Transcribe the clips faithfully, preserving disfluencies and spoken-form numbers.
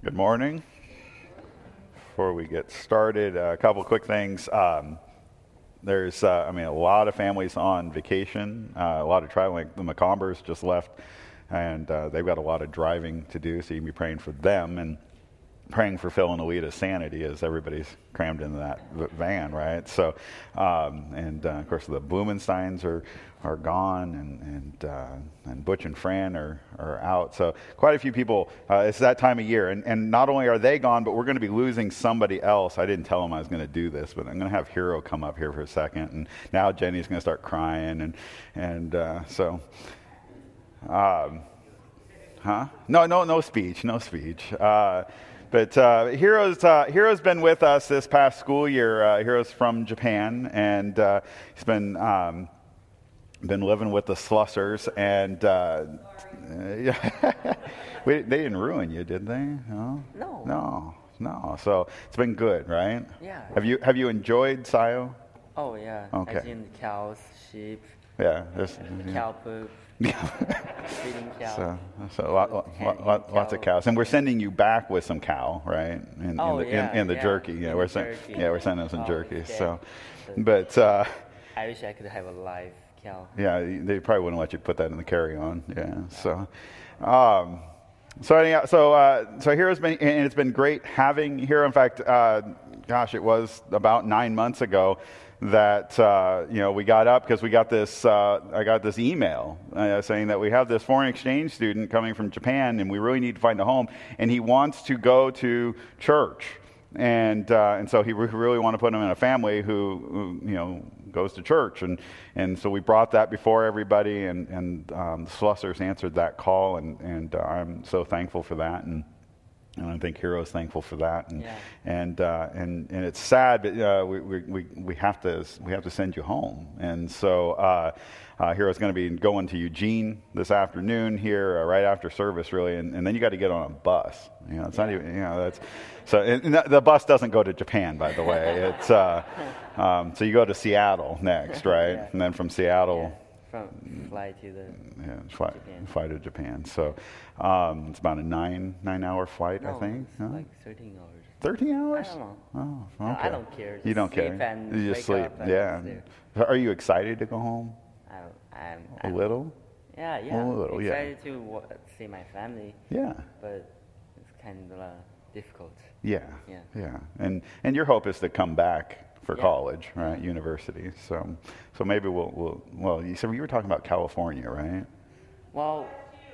Good morning. Before we get started, a couple quick things. Um, there's, uh, I mean, a lot of families on vacation, uh, a lot of traveling. The McCombers just left, and uh, they've got a lot of driving to do, so you can be praying for them and praying for Phil and Alita's sanity as everybody's crammed into that van, right? So, um, and uh, of course the Blumensteins are are gone, and and uh, and Butch and Fran are are out. So quite a few people. Uh, it's that time of year, and and not only are they gone, but we're going to be losing somebody else. I didn't tell them I was going to do this, but I'm going to have Hero come up here for a second, and now Jenny's going to start crying, and and uh, so. Um, huh? No, no, no speech, no speech. Uh, But uh, Hero's uh, Hero's been with us this past school year. Uh, Hero's from Japan, and uh, he's been um, been living with the Slussers. And uh, yeah, we, they didn't ruin you, did they? No, No. no, no. So it's been good, right? Yeah. Have you have you enjoyed Sayo? Oh yeah. Okay. I seen cows, sheep, Yeah. There's, cow poop, feeding cows. So, so lot, lot, Candy lot, lots of cow. cows, and we're sending you back with some cow, right? In, Oh, in the, yeah, in, in the yeah. jerky, yeah, In we're the sending, jerky. yeah, we're sending some Oh, jerky. okay. So, So- but uh, I wish I could have a live cow. yeah, they probably wouldn't let you put that in the carry-on. Yeah. So, um, so anyhow, so uh, so Hero's been, and it's been great having Hero. In fact, uh, gosh, it was about nine months ago that uh, you know we got up because we got this. Uh, I got this email uh, saying that we have this foreign exchange student coming from Japan, and we really need to find a home, and he wants to go to church, and uh, and so he re- really want to put him in a family who, who you know goes to church, and and so we brought that before everybody, and and um, the Slussers answered that call, and and uh, I'm so thankful for that, and. And I think Hero's thankful for that, and Yeah. and uh, and and it's sad, but uh, we, we we we have to we have to send you home. And so uh, uh, Hero's going to be going to Eugene this afternoon here, uh, right after service, really, and, and then you got to get on a bus. You know, it's not even you know that's so. And and the bus doesn't go to Japan, by the way. It's uh, um, so you go to Seattle next, right? Yeah. And then from Seattle. Yeah. From fly to the Yeah, fly, Japan. fly to Japan. So um, it's about a nine nine hour flight, no, I think. it's Huh? like thirteen hours. Thirteen hours? I don't know. Oh, No, okay. I don't care. You Just don't care. sleep and You just wake sleep. up and Yeah. sleep. Are you excited to go home? I don't, I'm, A I'm, little. Yeah, yeah. A little, yeah. Excited to wa- see my family, Yeah. but it's kind of uh, difficult. Yeah. Yeah. Yeah. And and your hope is to come back for Yeah. college, right? University. So so maybe we'll we'll well. You said you were talking about California, right? Well.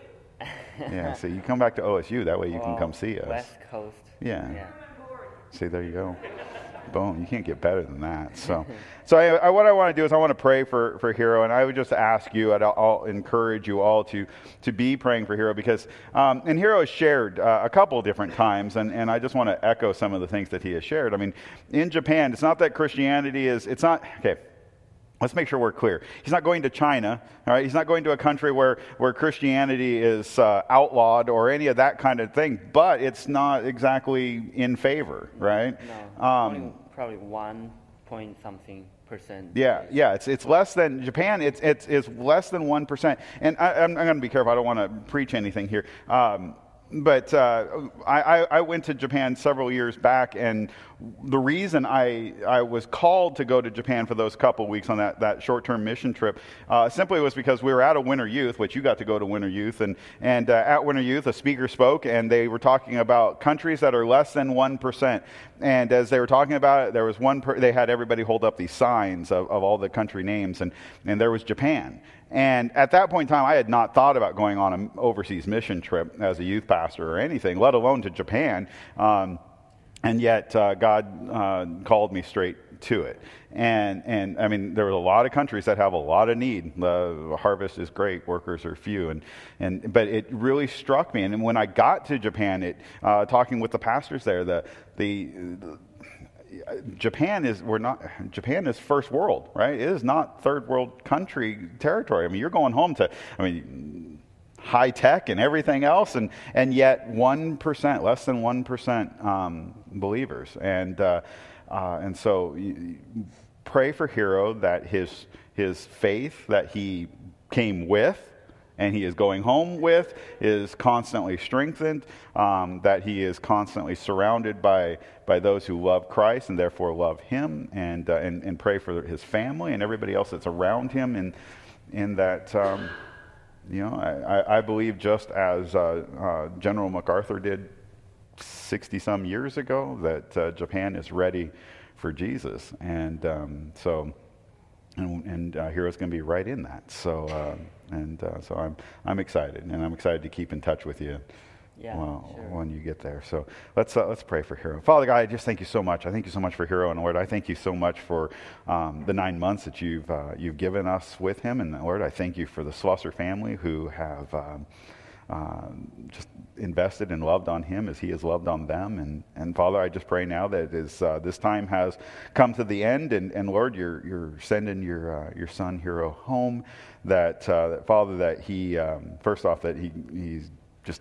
Yeah. So you come back to O S U. That way you can well, come see us. West Coast. Yeah. Yeah. See, there you go. Boom. You can't get better than that. So, so I, I, what I want to do is I want to pray for, for Hero, and I would just ask you, and I'll, I'll encourage you all to, to be praying for Hero, because, um, and Hero has shared uh, a couple different times, and, and I just want to echo some of the things that he has shared. I mean, in Japan, it's not that Christianity is, it's not, okay, let's make sure we're clear. He's not going to China, all right? He's not going to a country where, where Christianity is uh, outlawed or any of that kind of thing, but it's not exactly in favor, right? No. Um, only probably one point something percent. yeah, yeah, it's it's less than Japan. It's it's it's less than one percent. And I, I'm, I'm going to be careful. I don't want to preach anything here. Um, But uh, I, I I went to Japan several years back, and the reason I, I was called to go to Japan for those couple weeks on that, that short-term mission trip uh, simply was because we were at a Winter Youth, which you got to go to Winter Youth, and, and uh, at Winter Youth a speaker spoke, and they were talking about countries that are less than one percent. And as they were talking about it, there was one, per- they had everybody hold up these signs of, of all the country names, and, and there was Japan. And at that point in time, I had not thought about going on an overseas mission trip as a youth pastor or anything, let alone to Japan. Um, and yet, uh, God uh, called me straight to it. And, and I mean, there were a lot of countries that have a lot of need. The harvest is great, workers are few. And, and but it really struck me. And when I got to Japan, it uh, talking with the pastors there, the the, the Japan is we're not Japan is first world, right? It is not third world country territory. I mean, you're going home to, I mean, high tech and everything else, and and yet one percent, less than one percent um, believers, and uh, uh, and so you, pray for Hero that his his faith that he came with and he is going home with is constantly strengthened, um, that he is constantly surrounded by by those who love Christ and therefore love him, and uh, and, and pray for his family and everybody else that's around him, and in that, um, you know, I, I believe just as uh, uh, General MacArthur did sixty-some years ago, that uh, Japan is ready for Jesus, and um, so, and, and uh, Hiro's going to be right in that. So, uh, and uh, so I'm I'm excited, and I'm excited to keep in touch with you. Yeah, well, sure. When you get there. So let's uh, let's pray for Hiro. Father God, I just thank you so much. I thank you so much for Hiro, and Lord, I thank you so much for um, the nine months that you've uh, you've given us with him, and Lord, I thank you for the Slosser family who have um, uh, just invested and loved on him as he has loved on them. And, and Father, I just pray now that as uh, this time has come to the end, and, and Lord, you're you're sending your uh, your son Hiro home. That, uh, that Father, that he um, first off that he he's just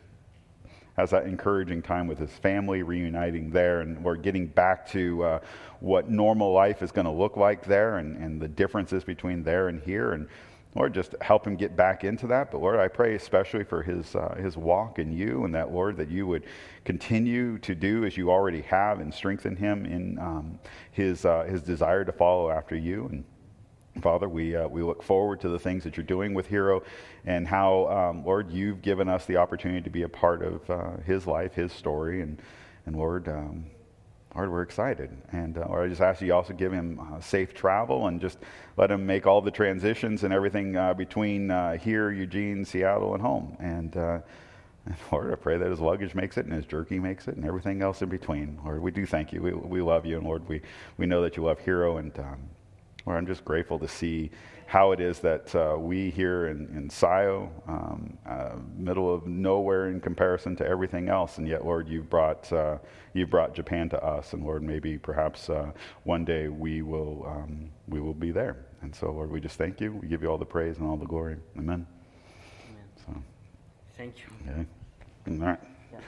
has that encouraging time with his family, reuniting there, and we're getting back to uh, what normal life is going to look like there, and, and the differences between there and here. And Lord, just help him get back into that. But Lord, I pray especially for his uh, his walk in you, and that, Lord, that you would continue to do as you already have, and strengthen him in um, his uh, his desire to follow after you. And Father, we uh, we look forward to the things that you're doing with Hiro, and how, um, Lord, you've given us the opportunity to be a part of uh, his life, his story, and and Lord, um, Lord, we're excited. And uh, Lord, I just ask you also give him uh, safe travel, and just let him make all the transitions and everything uh, between uh, here, Eugene, Seattle, and home. And uh, And Lord, I pray that his luggage makes it, and his jerky makes it, and everything else in between. Lord, we do thank you. We we love you, and Lord, we we know that you love Hiro, and um, Lord, I'm just grateful to see how it is that uh, we here in, in Sayo, um, uh, middle of nowhere in comparison to everything else, and yet, Lord, you've brought uh, you've brought Japan to us, and Lord, maybe perhaps uh, one day we will um, we will be there. And so, Lord, we just thank you. We give you all the praise and all the glory. Amen. Amen. So, Thank you. okay. All right. Yeah.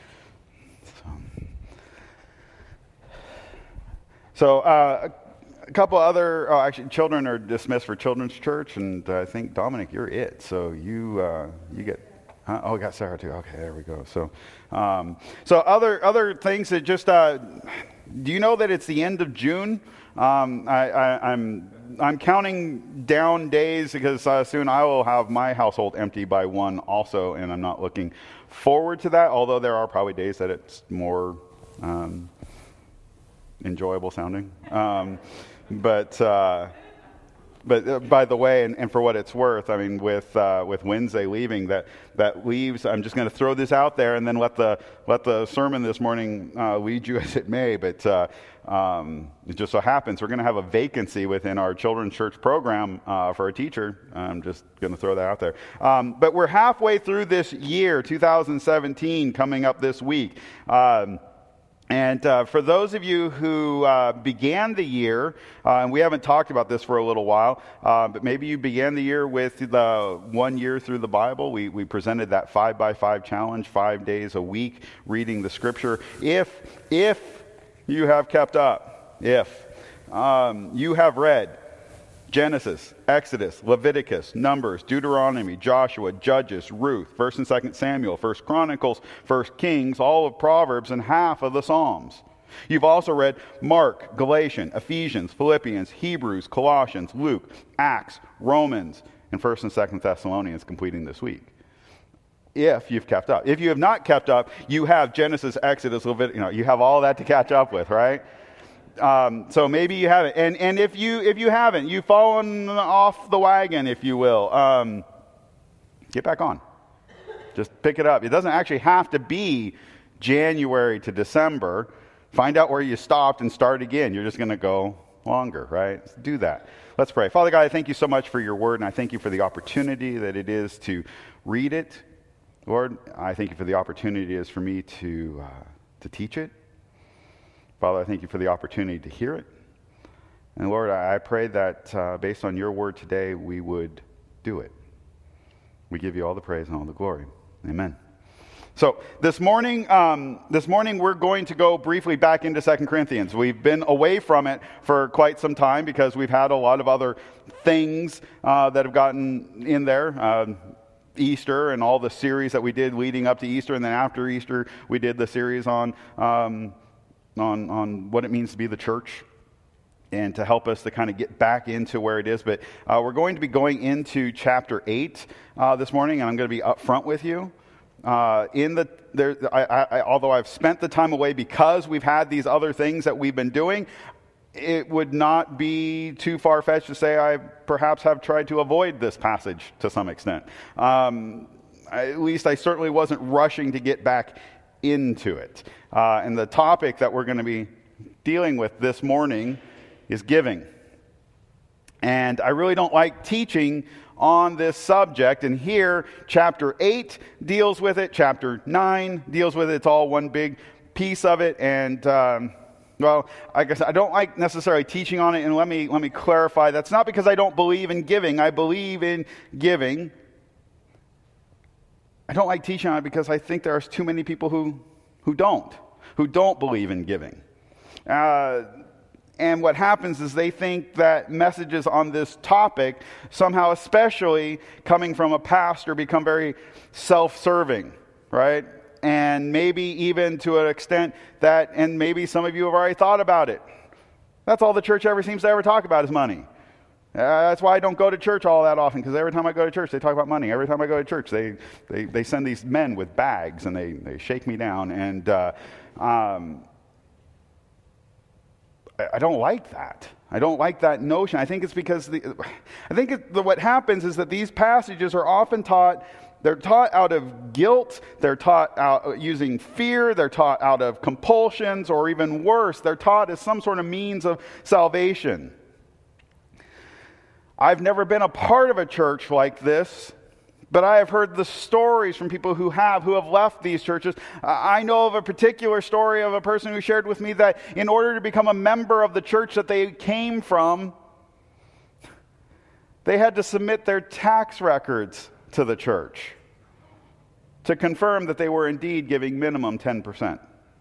So, so uh, a couple other, oh, actually, children are dismissed for Children's Church, and I think, Dominic, you're it. So you uh, you get, huh? Oh, we got Sarah too. Okay, there we go. So, um, so other other things that just, uh, do you know that it's the end of June? Um, I, I, I'm I'm counting down days because uh, soon I will have my household empty by one also, and I'm not looking forward to that. Although there are probably days that it's more um, enjoyable sounding. Um, But uh, but uh, by the way, and, and for what it's worth, I mean, with uh, with Wednesday leaving, that that leaves. I'm just going to throw this out there, and then let the let the sermon this morning uh, lead you as it may. But uh, um, it just so happens we're going to have a vacancy within our children's church program uh, for a teacher. I'm just going to throw that out there. Um, but we're halfway through this year, two thousand seventeen, coming up this week. Um, And uh, for those of you who uh, began the year, uh, and we haven't talked about this for a little while, uh, but maybe you began the year with the one year through the Bible. We, we presented that five by five challenge, five days a week, reading the scripture. If, if you have kept up, if um, you have read Genesis, Exodus, Leviticus, Numbers, Deuteronomy, Joshua, Judges, Ruth, First and Second Samuel, First Chronicles, First Kings, all of Proverbs, and half of the Psalms. You've also read Mark, Galatians, Ephesians, Philippians, Hebrews, Colossians, Luke, Acts, Romans, and First and Second Thessalonians completing this week. If you've kept up. If you have not kept up, you have Genesis, Exodus, Leviticus, you know, you have all that to catch up with, right? Um, so maybe you haven't, and and if you if you haven't, you've fallen off the wagon, if you will. Um, get back on. Just pick it up. It doesn't actually have to be January to December. Find out where you stopped and start again. You're just going to go longer, right? Do that. Let's pray. Father God, I thank you so much for your word, and I thank you for the opportunity that it is to read it. Lord, I thank you for the opportunity it is for me to uh, to teach it. Father, I thank you for the opportunity to hear it. And Lord, I pray that uh, based on your word today, we would do it. We give you all the praise and all the glory. Amen. So this morning, um, this morning we're going to go briefly back into Second Corinthians. We've been away from it for quite some time because we've had a lot of other things uh, that have gotten in there. Uh, Easter and all the series that we did leading up to Easter, and then after Easter, we did the series on um, on on what it means to be the church, and to help us to kind of get back into where it is. But uh, we're going to be going into chapter eight uh, this morning, and I'm going to be upfront with you. Uh, in the there, I, I, although I've spent the time away because we've had these other things that we've been doing, it would not be too far-fetched to say I perhaps have tried to avoid this passage to some extent. Um, at least I certainly wasn't rushing to get back into it. Uh, and the topic that we're going to be dealing with this morning is giving. And I really don't like teaching on this subject. And here, chapter eight deals with it. Chapter nine deals with it. It's all one big piece of it. And... Um, Well, I guess I don't like necessarily teaching on it, and let me let me clarify. That's not because I don't believe in giving. I believe in giving. I don't like teaching on it because I think there's too many people who who don't, who don't believe in giving. Uh, and what happens is they think that messages on this topic, somehow especially coming from a pastor, become very self-serving, right? And maybe even to an extent that, and maybe some of you have already thought about it. That's all the church ever seems to ever talk about is money. Uh, that's why I don't go to church all that often, because every time I go to church, they talk about money. Every time I go to church, they they, they send these men with bags, and they, they shake me down. And uh, um, I, I don't like that. I don't like that notion. I think it's because, the, I think it, the, what happens is that these passages are often taught. They're taught out of guilt, they're taught out using fear, they're taught out of compulsions, or even worse, they're taught as some sort of means of salvation. I've never been a part of a church like this, but I have heard the stories from people who have, who have left these churches. I know of a particular story of a person who shared with me that in order to become a member of the church that they came from, they had to submit their tax records to the church to confirm that they were indeed giving minimum ten percent.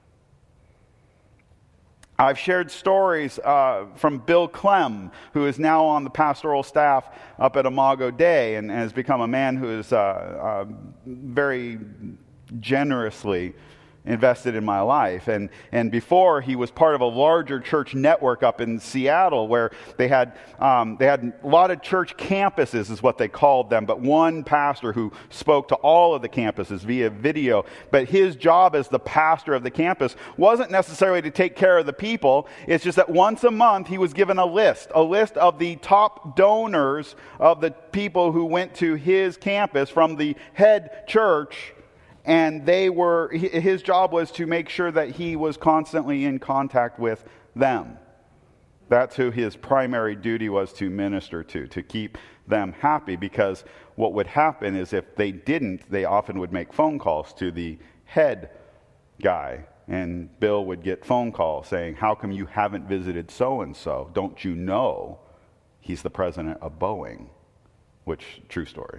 I've shared stories uh, from Bill Clem, who is now on the pastoral staff up at Imago Dei and has become a man who is uh, uh, very generously invested in my life. And and before, he was part of a larger church network up in Seattle where they had um, they had a lot of church campuses is what they called them, but one pastor who spoke to all of the campuses via video. But his job as the pastor of the campus wasn't necessarily to take care of the people. It's just that once a month he was given a list, a list of the top donors of the people who went to his campus from the head church. And they were, his job was to make sure that he was constantly in contact with them. That's who his primary duty was to minister to, to keep them happy. Because what would happen is if they didn't, they often would make phone calls to the head guy. And Bill would get phone calls saying, how come you haven't visited so-and-so? Don't you know he's the president of Boeing? Which, true story.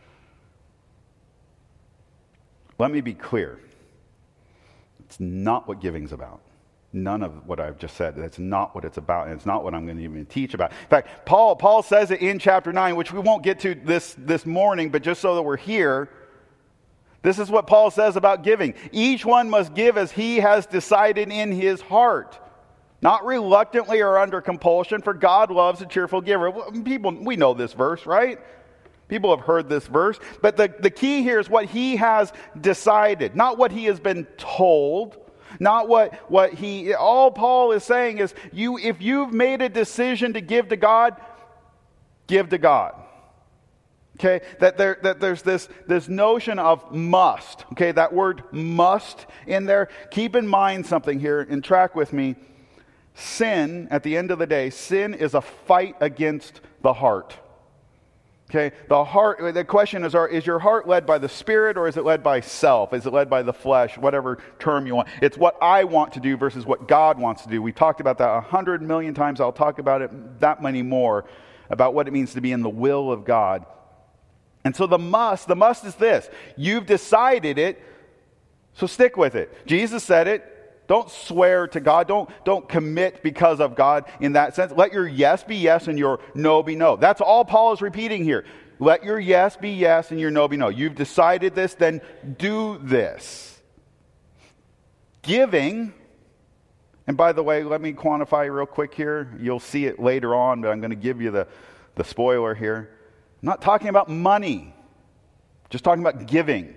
Let me be clear. It's not what giving's about. None of what I've just said. That's not what it's about, and it's not what I'm going to even teach about. In fact, Paul Paul says it in chapter nine, which we won't get to this, this morning, but just so that we're here, this is what Paul says about giving. Each one must give as he has decided in his heart, not reluctantly or under compulsion, for God loves a cheerful giver. People, we know this verse, right? People have heard this verse, but the, the key here is what he has decided, not what he has been told, not what, what he, all Paul is saying is, you, if you've made a decision to give to God, give to God. Okay, that there that there's this, this notion of must. Okay, that word must in there. Keep in mind something here and track with me. Sin, at the end of the day, sin is a fight against the heart. Okay, the heart, the question is, are, is your heart led by the Spirit or is it led by self? Is it led by the flesh? Whatever term you want. It's what I want to do versus what God wants to do. We've talked about that a hundred million times. I'll talk about it that many more, about what it means to be in the will of God. And so the must, the must is this. You've decided it, so stick with it. Jesus said it. Don't swear to God. Don't, don't commit because of God in that sense. Let your yes be yes and your no be no. That's all Paul is repeating here. Let your yes be yes and your no be no. You've decided this, then do this. Giving, and by the way, let me quantify real quick here. You'll see it later on, but I'm going to give you the, the spoiler here. I'm not talking about money, just talking about giving.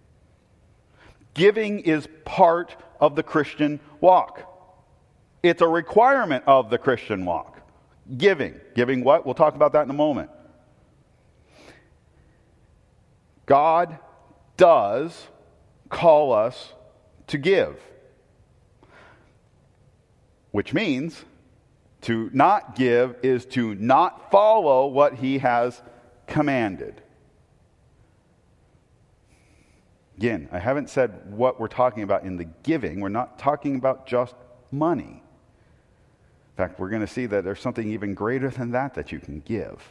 Giving is part of the Christian walk. It's a requirement of the Christian walk. Giving. Giving what? We'll talk about that in a moment. God does call us to give. Which means to not give is to not follow what he has commanded. Again, I haven't said what we're talking about in the giving. We're not talking about just money. In fact, we're going to see that there's something even greater than that that you can give.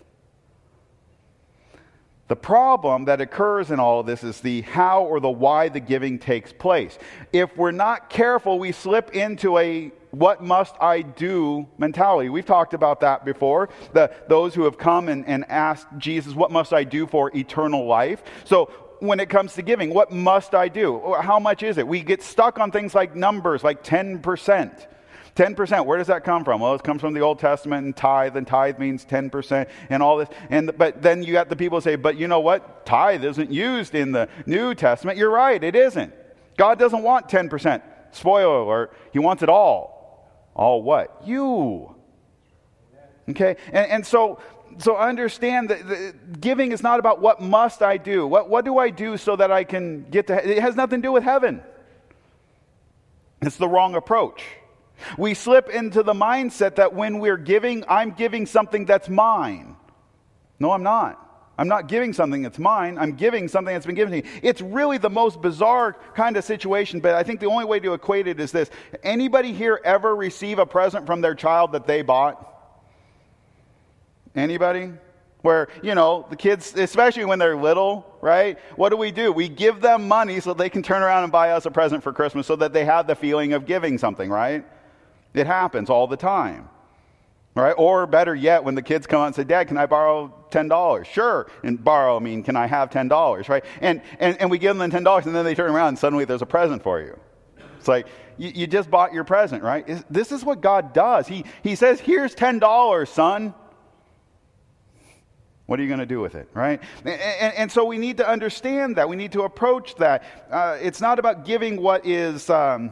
The problem that occurs in all of this is the how or the why the giving takes place. If we're not careful, we slip into a what must I do mentality. We've talked about that before. The, those who have come and, and asked Jesus, what must I do for eternal life? So when it comes to giving, what must I do? How much is it? We get stuck on things like numbers, like ten percent. ten percent, where does that come from? Well, it comes from the Old Testament and tithe, and tithe means ten percent and all this. And But then you got the people say, but you know what? Tithe isn't used in the New Testament. You're right, it isn't. God doesn't want ten percent. Spoiler alert, he wants it all. All what? You. Okay? And, and so... So understand that the giving is not about what must I do. What, what do I do so that I can get to heaven? It has nothing to do with heaven. It's the wrong approach. We slip into the mindset that when we're giving, I'm giving something that's mine. No, I'm not. I'm not giving something that's mine. I'm giving something that's been given to me. It's really the most bizarre kind of situation, but I think the only way to equate it is this. Anybody here ever receive a present from their child that they bought? Anybody? Where, you know, the kids, especially when they're little, right? What do we do? We give them money so they can turn around and buy us a present for Christmas so that they have the feeling of giving something, right? It happens all the time, right? Or better yet, when the kids come out and say, Dad, can I borrow ten dollars? Sure. And borrow, I mean, can I have ten dollars, right? And, and, and we give them ten dollars and then they turn around and suddenly there's a present for you. It's like, you, you just bought your present, right? This is what God does. He, he says, here's ten dollars, son. What are you going to do with it, right? And, and, and so we need to understand that. We need to approach that. Uh, it's not about giving what is um,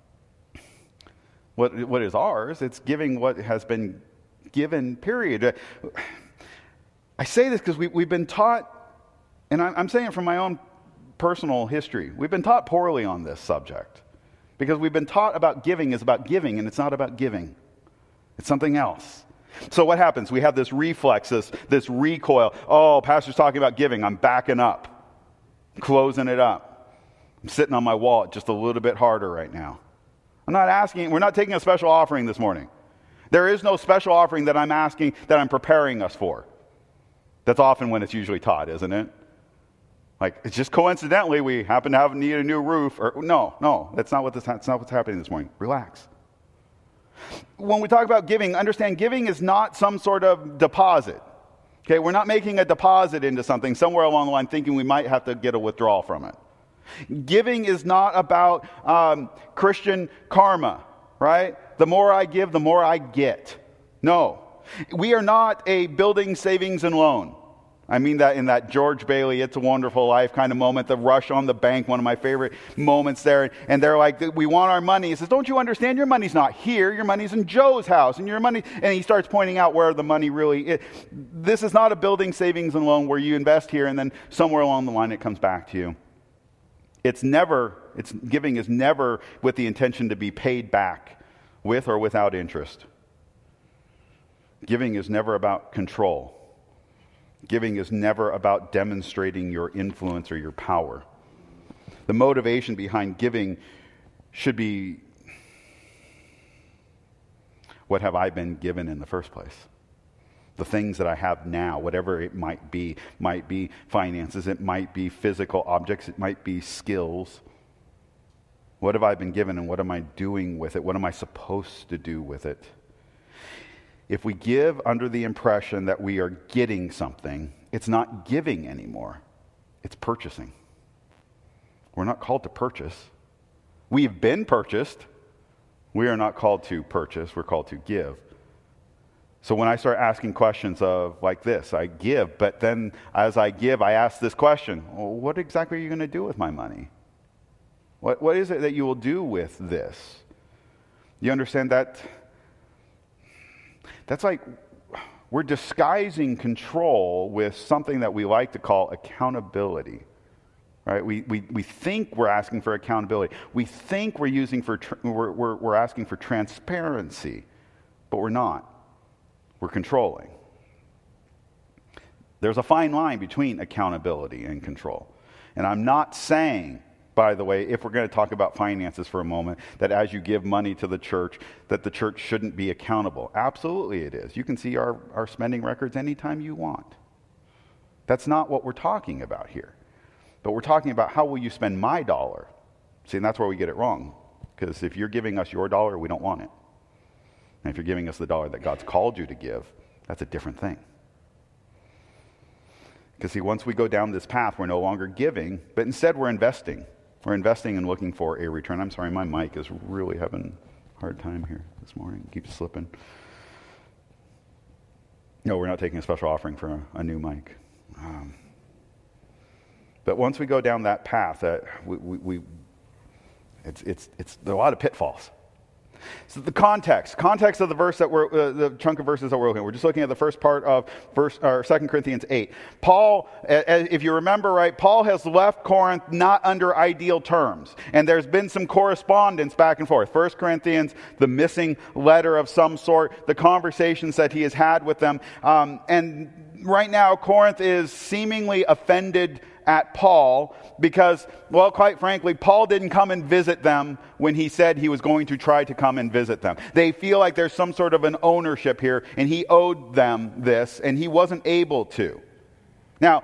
what what is ours. It's giving what has been given, period. I say this because we, we've been taught, and I'm saying it from my own personal history, we've been taught poorly on this subject. Because we've been taught about giving is about giving, and it's not about giving. It's something else. So what happens? We have this reflex, this, this recoil. Oh, pastor's talking about giving. I'm backing up, closing it up. I'm sitting on my wallet just a little bit harder right now. I'm not asking, we're not taking a special offering this morning. There is no special offering that I'm asking, that I'm preparing us for. That's often when it's usually taught, isn't it? Like, it's just coincidentally we happen to have need a new roof. Or no, no, that's not what this, that's not what's happening this morning. Relax. When we talk about giving, understand giving is not some sort of deposit. Okay, we're not making a deposit into something somewhere along the line thinking we might have to get a withdrawal from it. Giving is not about um, Christian karma, right? The more I give, the more I get. No. We are not a building savings and loan. I mean that in that George Bailey, It's a Wonderful Life kind of moment, the rush on the bank, one of my favorite moments there. And they're like, we want our money. He says, don't you understand? Your money's not here. Your money's in Joe's house. And your money, and he starts pointing out where the money really is. This is not a building savings and loan where you invest here and then somewhere along the line it comes back to you. It's never, it's giving is never with the intention to be paid back with or without interest. Giving is never about control. Giving is never about demonstrating your influence or your power. The motivation behind giving should be, what have I been given in the first place? The things that I have now, whatever it might be, might be finances, it might be physical objects, it might be skills. What have I been given and what am I doing with it? What am I supposed to do with it? If we give under the impression that we are getting something, it's not giving anymore. It's purchasing. We're not called to purchase. We've been purchased. We are not called to purchase. We're called to give. So when I start asking questions of like this, I give, but then as I give, I ask this question, well, what exactly are you going to do with my money? What What is it that you will do with this? You understand that? That's like we're disguising control with something that we like to call accountability. Right? We, we, we think we're asking for accountability. We think we're using for tr- we're, we're, we're asking for transparency, but we're not. We're controlling. There's a fine line between accountability and control. And I'm not saying, by the way, if we're going to talk about finances for a moment, that as you give money to the church, that the church shouldn't be accountable. Absolutely it is. You can see our, our spending records anytime you want. That's not what we're talking about here. But we're talking about how will you spend my dollar. See, and that's where we get it wrong. Because if you're giving us your dollar, we don't want it. And if you're giving us the dollar that God's called you to give, that's a different thing. Because see, once we go down this path, we're no longer giving, but instead we're investing. We're investing and looking for a return. I'm sorry, my mic is really having a hard time here this morning. It keeps slipping. No, we're not taking a special offering for a, a new mic. Um, but once we go down that path, uh, we, we, we it's it's it's there are a lot of pitfalls. So the context, context of the verse that we're, uh, the chunk of verses that we're looking at. We're just looking at the first part of verse, or Second Corinthians eight. Paul, if you remember right, Paul has left Corinth not under ideal terms. And there's been some correspondence back and forth. First Corinthians, the missing letter of some sort, the conversations that he has had with them. Um, and right now, Corinth is seemingly offended at Paul because, well, quite frankly, Paul didn't come and visit them when he said he was going to try to come and visit them. They feel like there's some sort of an ownership here, and he owed them this, and he wasn't able to. Now,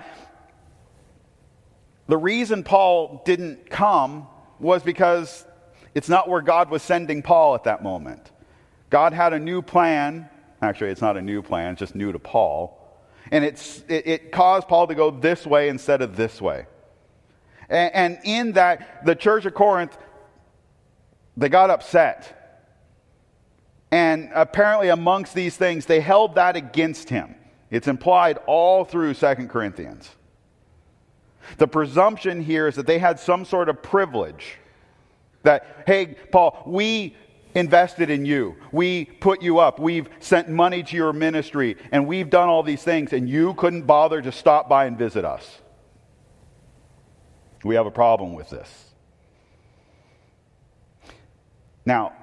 the reason Paul didn't come was because it's not where God was sending Paul at that moment. God had a new plan. Actually, it's not a new plan, it's just new to Paul. And it's, it, it caused Paul to go this way instead of this way. And, and in that, the church of Corinth, they got upset. And apparently amongst these things, they held that against him. It's implied all through Second Corinthians. The presumption here is that they had some sort of privilege. That, hey, Paul, we invested in you. We put you up. We've sent money to your ministry. And we've done all these things. And you couldn't bother to stop by and visit us. We have a problem with this. Now,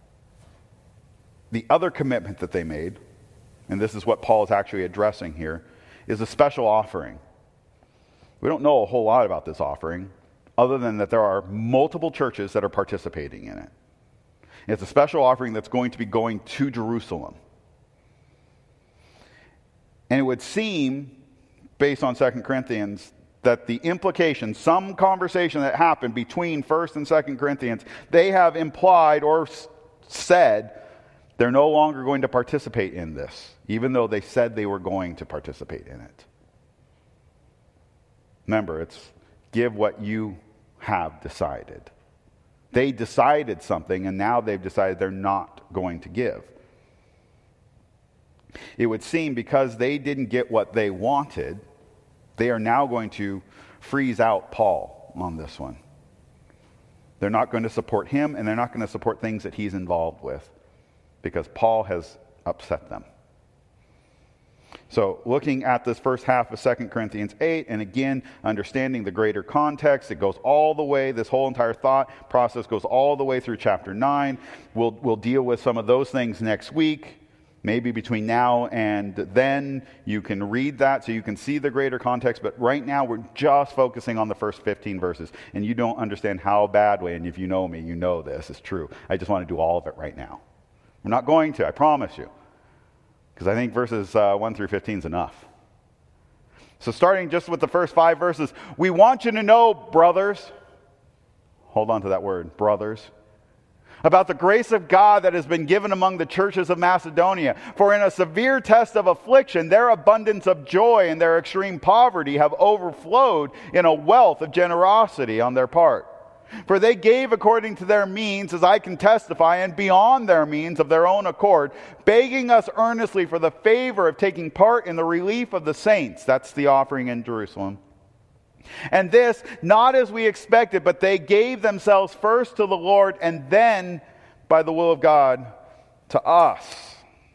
the other commitment that they made, and this is what Paul is actually addressing here, is a special offering. We don't know a whole lot about this offering, other than that there are multiple churches that are participating in it. It's a special offering that's going to be going to Jerusalem. And it would seem, based on Second Corinthians, that the implication, some conversation that happened between First and Second Corinthians, they have implied or s- said they're no longer going to participate in this, even though they said they were going to participate in it. Remember, it's give what you have decided. They decided something, and now they've decided they're not going to give. It would seem because they didn't get what they wanted, they are now going to freeze out Paul on this one. They're not going to support him, and they're not going to support things that he's involved with, because Paul has upset them. So looking at this first half of Second Corinthians eight, and again, understanding the greater context, it goes all the way, this whole entire thought process goes all the way through chapter nine. We'll, we'll deal with some of those things next week. Maybe between now and then, you can read that so you can see the greater context. But right now, we're just focusing on the first fifteen verses. And you don't understand how badly, and if you know me, you know this is true. I just want to do all of it right now. We're not going to, I promise you. Because I think verses uh, one through fifteen is enough. So starting just with the first five verses, we want you to know, brothers, hold on to that word, brothers, about the grace of God that has been given among the churches of Macedonia. For in a severe test of affliction, their abundance of joy and their extreme poverty have overflowed in a wealth of generosity on their part. For they gave according to their means, as I can testify, and beyond their means of their own accord, begging us earnestly for the favor of taking part in the relief of the saints. That's the offering in Jerusalem. And this, not as we expected, but they gave themselves first to the Lord and then, by the will of God, to us.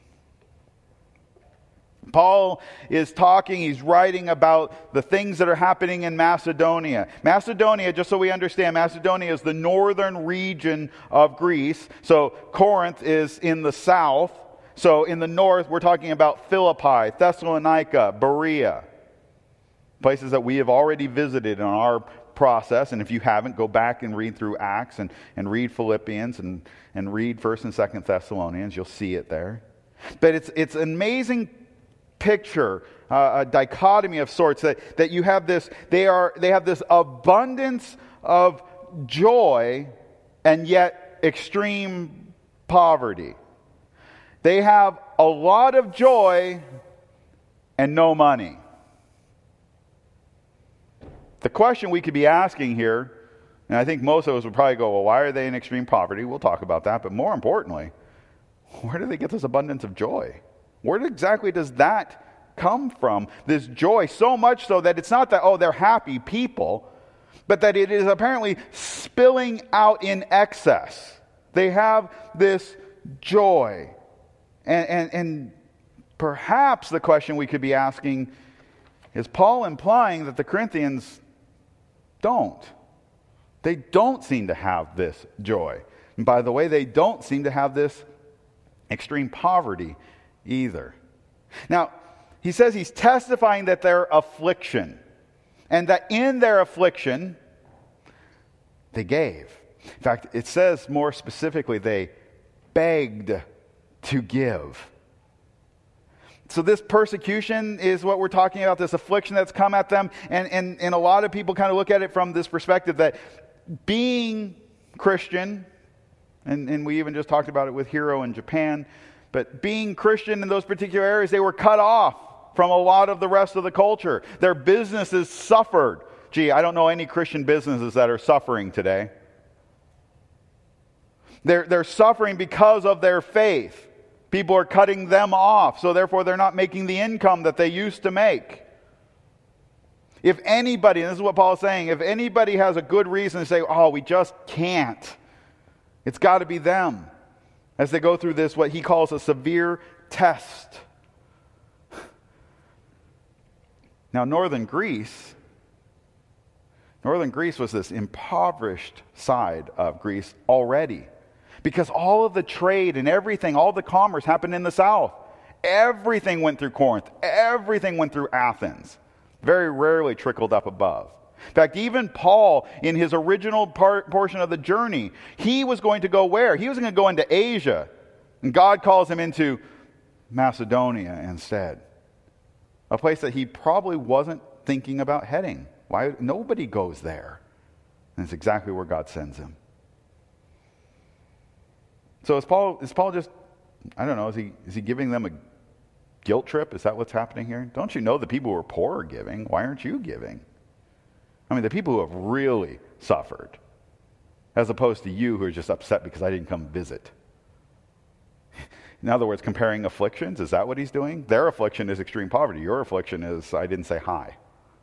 Paul is talking, he's writing about the things that are happening in Macedonia. Macedonia, just so we understand, Macedonia is the northern region of Greece. So Corinth is in the south. So in the north, we're talking about Philippi, Thessalonica, Berea. Places that we have already visited in our process. And if you haven't, go back and read through Acts and, and read Philippians and, and read First and Second Thessalonians. You'll see it there. But it's it's an amazing picture, uh, a dichotomy of sorts, that, that you have this, they are they have this abundance of joy and yet extreme poverty. They have a lot of joy and no money. The question we could be asking here, and I think most of us would probably go, well, why are they in extreme poverty? We'll talk about that. But more importantly, where do they get this abundance of joy? Where exactly does that come from? This joy, so much so that it's not that, oh, they're happy people, but that it is apparently spilling out in excess. They have this joy. And, and, and perhaps the question we could be asking, is Paul implying that the Corinthians don't? They don't seem to have this joy. And by the way, they don't seem to have this extreme poverty either. Now, he says he's testifying that their affliction, and that in their affliction, they gave. In fact, it says more specifically, they begged to give. So this persecution is what we're talking about, this affliction that's come at them. And, and, and a lot of people kind of look at it from this perspective that being Christian, and, and we even just talked about it with Hero in Japan, but being Christian in those particular areas, they were cut off from a lot of the rest of the culture. Their businesses suffered. Gee, I don't know any Christian businesses that are suffering today. They're, they're suffering because of their faith. People are cutting them off, so therefore they're not making the income that they used to make. If anybody, and this is what Paul is saying, if anybody has a good reason to say, oh, we just can't, it's got to be them. As they go through this, what he calls a severe test. Now, northern Greece, northern Greece was this impoverished side of Greece already. Because all of the trade and everything, all the commerce happened in the south. Everything went through Corinth. Everything went through Athens. Very rarely trickled up above. In fact, even Paul, in his original part, portion of the journey, he was going to go where? He was going to go into Asia. And God calls him into Macedonia instead. A place that he probably wasn't thinking about heading. Why? Nobody goes there. And it's exactly where God sends him. So is Paul, is Paul just, I don't know, is he is he giving them a guilt trip? Is that what's happening here? Don't you know the people who are poor are giving? Why aren't you giving? I mean, the people who have really suffered, as opposed to you who are just upset because I didn't come visit. In other words, comparing afflictions, is that what he's doing? Their affliction is extreme poverty. Your affliction is, I didn't say hi.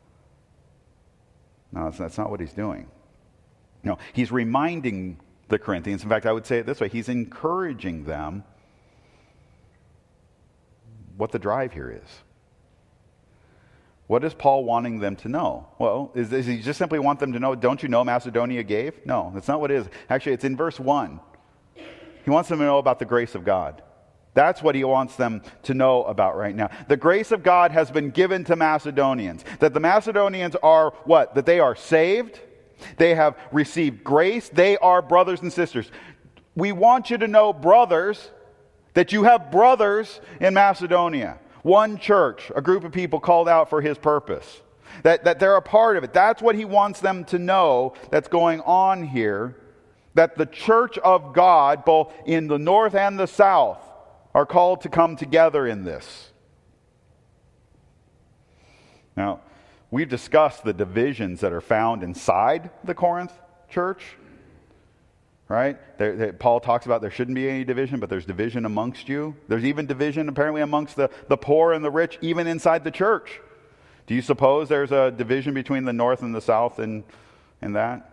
No, that's, that's not what he's doing. No, he's reminding the Corinthians. In fact, I would say it this way. He's encouraging them what the drive here is. What is Paul wanting them to know? Well, is, does he just simply want them to know, don't you know Macedonia gave? No, that's not what it is. Actually, it's in verse one. He wants them to know about the grace of God. That's what he wants them to know about right now. The grace of God has been given to Macedonians. That the Macedonians are what? That they are saved. They have received grace. They are brothers and sisters. We want you to know, brothers, that you have brothers in Macedonia. One church, a group of people called out for his purpose. That, that they're a part of it. That's what he wants them to know that's going on here that the church of God, both in the north and the south, are called to come together in this. Now, we've discussed the divisions that are found inside the Corinth church, right? There, there, Paul talks about there shouldn't be any division, but there's division amongst you. There's even division apparently amongst the, the poor and the rich, even inside the church. Do you suppose there's a division between the north and the south in, in that?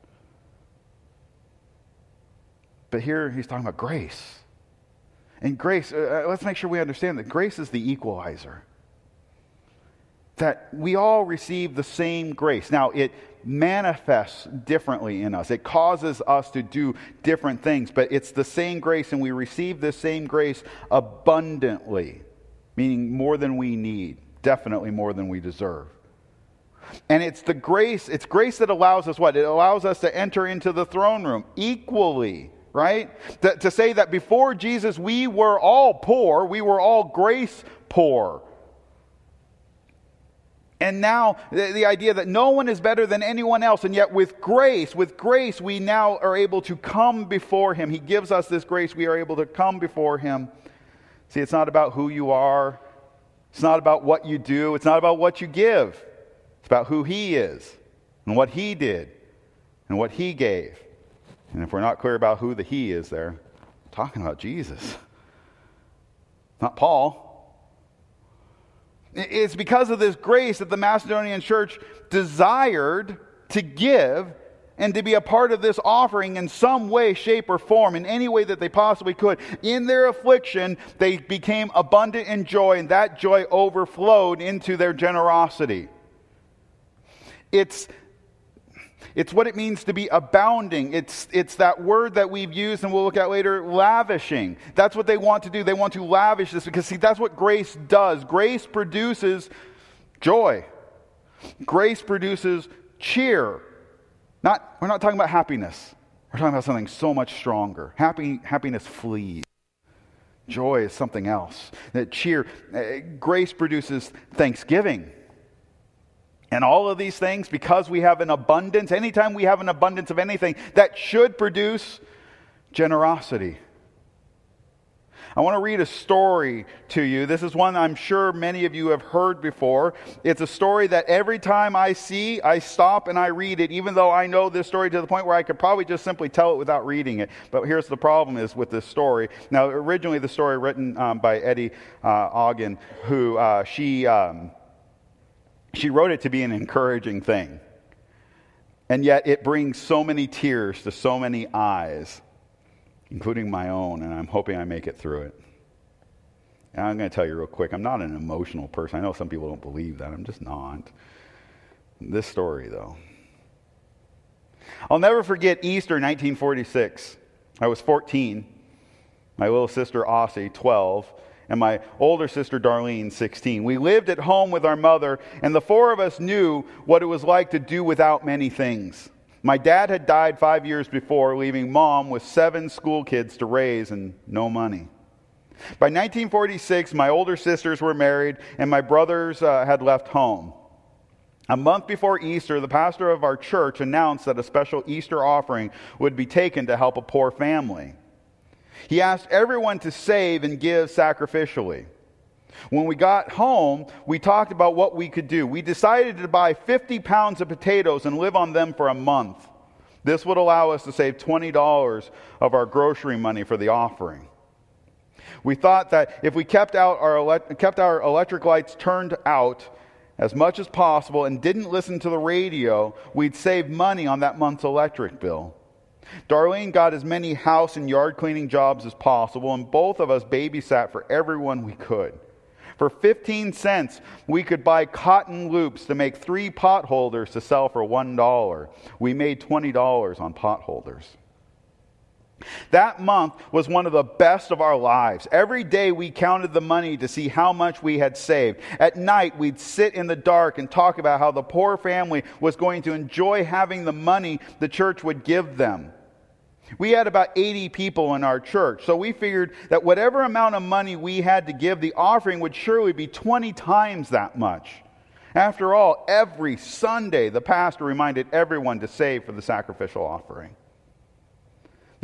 But here he's talking about grace. And grace, uh, let's make sure we understand that grace is the equalizer. That we all receive the same grace. Now, it manifests differently in us. It causes us to do different things, but it's the same grace, and we receive this same grace abundantly, meaning more than we need, definitely more than we deserve. And it's the grace, it's grace that allows us what? It allows us to enter into the throne room equally. Right? To, to say that before Jesus we were all poor, we were all grace poor. And now the, the idea that no one is better than anyone else, and yet with grace, with grace we now are able to come before Him. He gives us this grace, we are able to come before Him. See, it's not about who you are. It's not about what you do. It's not about what you give. It's about who He is and what He did and what He gave. And if we're not clear about who the He is there, we're talking about Jesus, not Paul. It's because of this grace that the Macedonian church desired to give and to be a part of this offering in some way, shape, or form, in any way that they possibly could. In their affliction, they became abundant in joy, and that joy overflowed into their generosity. It's It's what it means to be abounding. It's, it's that word that we've used and we'll look at later, lavishing. That's what they want to do. They want to lavish this because, see, that's what grace does. Grace produces joy. Grace produces cheer. Not, we're not talking about happiness. We're talking about something so much stronger. Happy, happiness flees. Joy is something else. That cheer, uh, grace produces thanksgiving. And all of these things, because we have an abundance, anytime we have an abundance of anything, that should produce generosity. I want to read a story to you. This is one I'm sure many of you have heard before. It's a story that every time I see, I stop and I read it, even though I know this story to the point where I could probably just simply tell it without reading it. But here's the problem is with this story. Now, originally the story written um, by Eddie uh, Ogden, who uh, she... Um, She wrote it to be an encouraging thing. And yet it brings so many tears to so many eyes, including my own, and I'm hoping I make it through it. And I'm going to tell you real quick, I'm not an emotional person. I know some people don't believe that. I'm just not. This story, though. I'll never forget Easter nineteen forty-six. I was fourteen. My little sister, Aussie, twelve. And my older sister, Darlene, sixteen. We lived at home with our mother, and the four of us knew what it was like to do without many things. My dad had died five years before, leaving Mom with seven school kids to raise and no money. By nineteen forty-six, my older sisters were married, and my brothers uh, had left home. A month before Easter, the pastor of our church announced that a special Easter offering would be taken to help a poor family. He asked everyone to save and give sacrificially. When we got home, we talked about what we could do. We decided to buy fifty pounds of potatoes and live on them for a month. This would allow us to save twenty dollars of our grocery money for the offering. We thought that if we kept out our ele- kept our electric lights turned out as much as possible and didn't listen to the radio, we'd save money on that month's electric bill. Darlene got as many house and yard cleaning jobs as possible, and both of us babysat for everyone we could. For fifteen cents, we could buy cotton loops to make three pot holders to sell for one dollar. We made twenty dollars on pot holders. That month was one of the best of our lives. Every day we counted the money to see how much we had saved. At night, we'd sit in the dark and talk about how the poor family was going to enjoy having the money the church would give them. We had about eighty people in our church, so we figured that whatever amount of money we had to give, the offering would surely be twenty times that much. After all, every Sunday, the pastor reminded everyone to save for the sacrificial offering.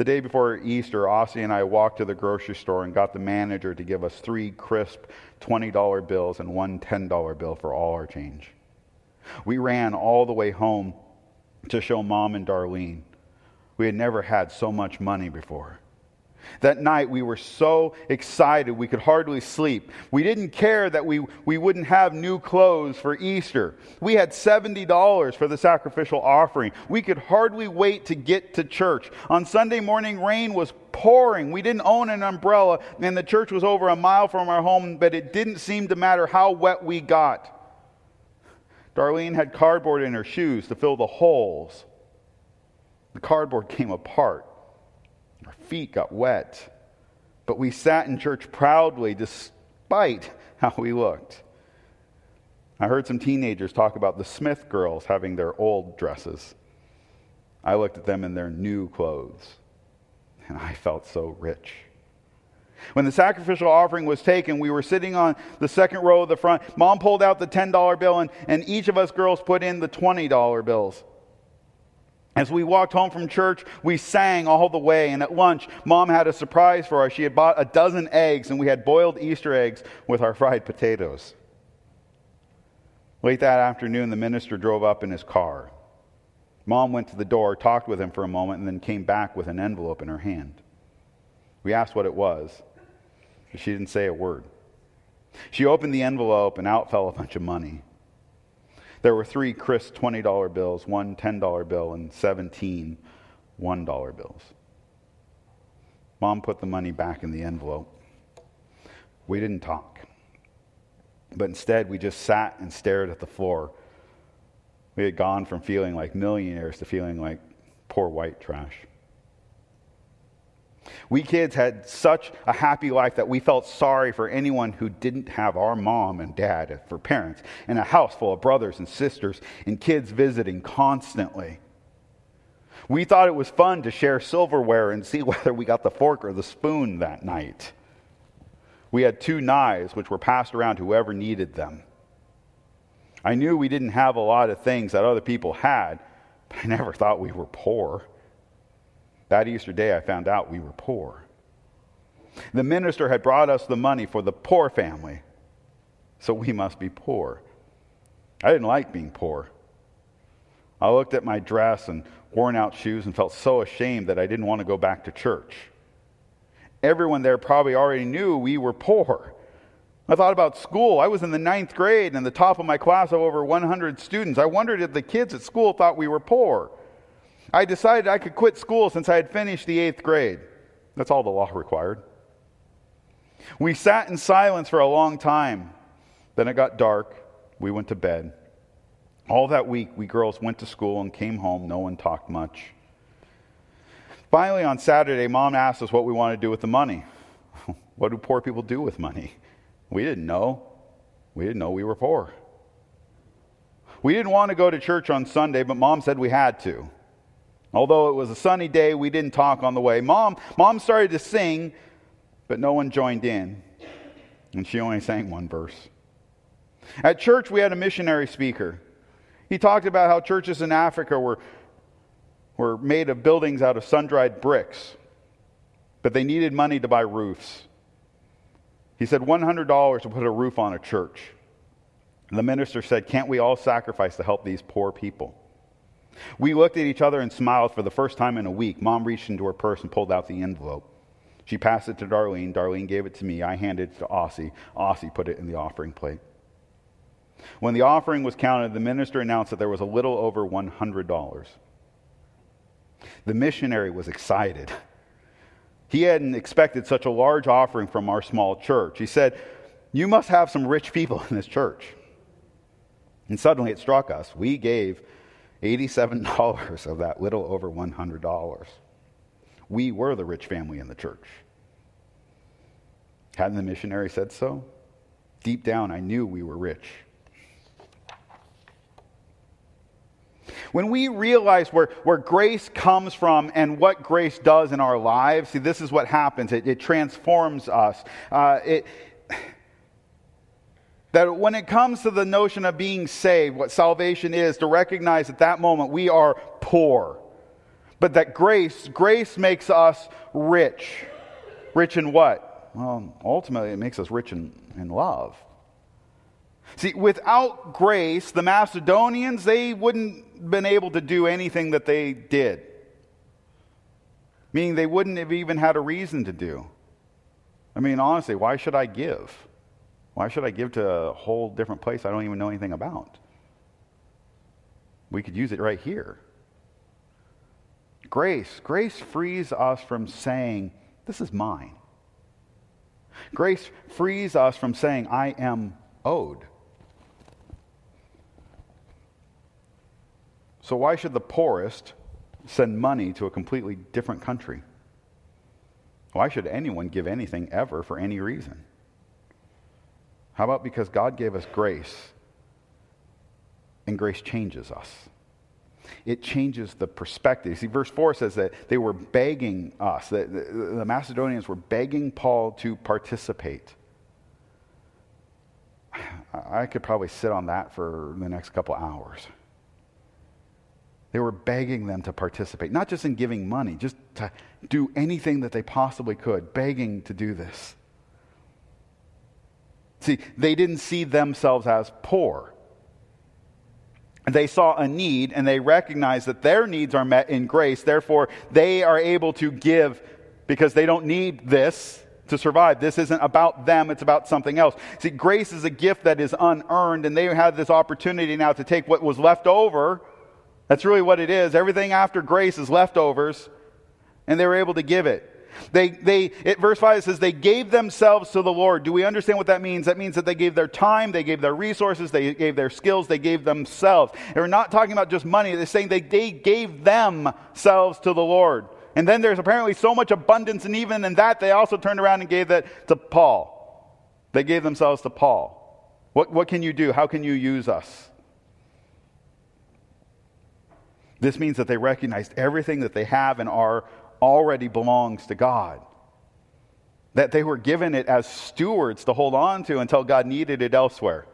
The day before Easter, Ossie and I walked to the grocery store and got the manager to give us three crisp twenty dollar bills and one ten dollar bill for all our change. We ran all the way home to show Mom and Darlene. We had never had so much money before. That night, we were so excited we could hardly sleep. We didn't care that we, we wouldn't have new clothes for Easter. We had seventy dollars for the sacrificial offering. We could hardly wait to get to church. On Sunday morning, rain was pouring. We didn't own an umbrella, and the church was over a mile from our home, but it didn't seem to matter how wet we got. Darlene had cardboard in her shoes to fill the holes. The cardboard came apart. Our feet got wet. But we sat in church proudly despite how we looked. I heard some teenagers talk about the Smith girls having their old dresses. I looked at them in their new clothes, and I felt so rich. When the sacrificial offering was taken, we were sitting on the second row of the front. Mom pulled out the ten dollar bill, and, and each of us girls put in the twenty dollar bills. As we walked home from church, we sang all the way, and at lunch, Mom had a surprise for us. She had bought a dozen eggs, and we had boiled Easter eggs with our fried potatoes. Late that afternoon, the minister drove up in his car. Mom went to the door, talked with him for a moment, and then came back with an envelope in her hand. We asked what it was, but she didn't say a word. She opened the envelope, and out fell a bunch of money. There were three crisp twenty dollar bills, one ten dollar bill, and seventeen one dollar bills. Mom put the money back in the envelope. We didn't talk. But instead, we just sat and stared at the floor. We had gone from feeling like millionaires to feeling like poor white trash. We kids had such a happy life that we felt sorry for anyone who didn't have our mom and dad for parents, and a house full of brothers and sisters and kids visiting constantly. We thought it was fun to share silverware and see whether we got the fork or the spoon that night. We had two knives which were passed around to whoever needed them. I knew we didn't have a lot of things that other people had, but I never thought we were poor. That Easter day, I found out we were poor. The minister had brought us the money for the poor family, so we must be poor. I didn't like being poor. I looked at my dress and worn out shoes and felt so ashamed that I didn't want to go back to church. Everyone there probably already knew we were poor. I thought about school. I was in the ninth grade and the top of my class of over one hundred students. I wondered if the kids at school thought we were poor. I decided I could quit school since I had finished the eighth grade. That's all the law required. We sat in silence for a long time. Then it got dark. We went to bed. All that week, we girls went to school and came home. No one talked much. Finally, on Saturday, Mom asked us what we wanted to do with the money. What do poor people do with money? We didn't know. We didn't know we were poor. We didn't want to go to church on Sunday, but Mom said we had to. Although it was a sunny day, we didn't talk on the way. Mom, Mom started to sing, but no one joined in. And she only sang one verse. At church, we had a missionary speaker. He talked about how churches in Africa were, were made of buildings out of sun-dried bricks, but they needed money to buy roofs. He said one hundred dollars to put a roof on a church. And the minister said, "Can't we all sacrifice to help these poor people?" We looked at each other and smiled for the first time in a week. Mom reached into her purse and pulled out the envelope. She passed it to Darlene. Darlene gave it to me. I handed it to Ossie. Ossie put it in the offering plate. When the offering was counted, the minister announced that there was a little over one hundred dollars. The missionary was excited. He hadn't expected such a large offering from our small church. He said, "You must have some rich people in this church." And suddenly it struck us. We gave eighty-seven dollars of that little over one hundred dollars. We were the rich family in the church. Hadn't the missionary said so? Deep down, I knew we were rich. When we realize where, where grace comes from and what grace does in our lives, see, this is what happens. It, it transforms us. Uh, it... That when it comes to the notion of being saved, what salvation is, to recognize at that moment we are poor. But that grace, grace makes us rich. Rich in what? Well, ultimately it makes us rich in, in love. See, without grace, the Macedonians, they wouldn't been able to do anything that they did. Meaning they wouldn't have even had a reason to do. I mean, honestly, why should I give? Why should I give to a whole different place I don't even know anything about? We could use it right here. Grace. Grace frees us from saying, this is mine. Grace frees us from saying, I am owed. So why should the poorest send money to a completely different country? Why should anyone give anything ever for any reason? How about because God gave us grace, and grace changes us? It changes the perspective. See, verse four says that they were begging us, that the, the Macedonians were begging Paul to participate. I could probably sit on that for the next couple hours. They were begging them to participate, not just in giving money, just to do anything that they possibly could, begging to do this. See, they didn't see themselves as poor. They saw a need, and they recognized that their needs are met in grace. Therefore, they are able to give because they don't need this to survive. This isn't about them, it's about something else. See, grace is a gift that is unearned, and they had this opportunity now to take what was left over. That's really what it is. Everything after grace is leftovers, and they were able to give it. They, they, it, verse five it says, they gave themselves to the Lord. Do we understand what that means? That means that they gave their time, they gave their resources, they gave their skills, they gave themselves. And we're not talking about just money. They're saying they, they gave themselves to the Lord. And then there's apparently so much abundance, and even in that, they also turned around and gave that to Paul. They gave themselves to Paul. What, what can you do? How can you use us? This means that they recognized everything that they have and are already belongs to God. That they were given it as stewards to hold on to until God needed it elsewhere.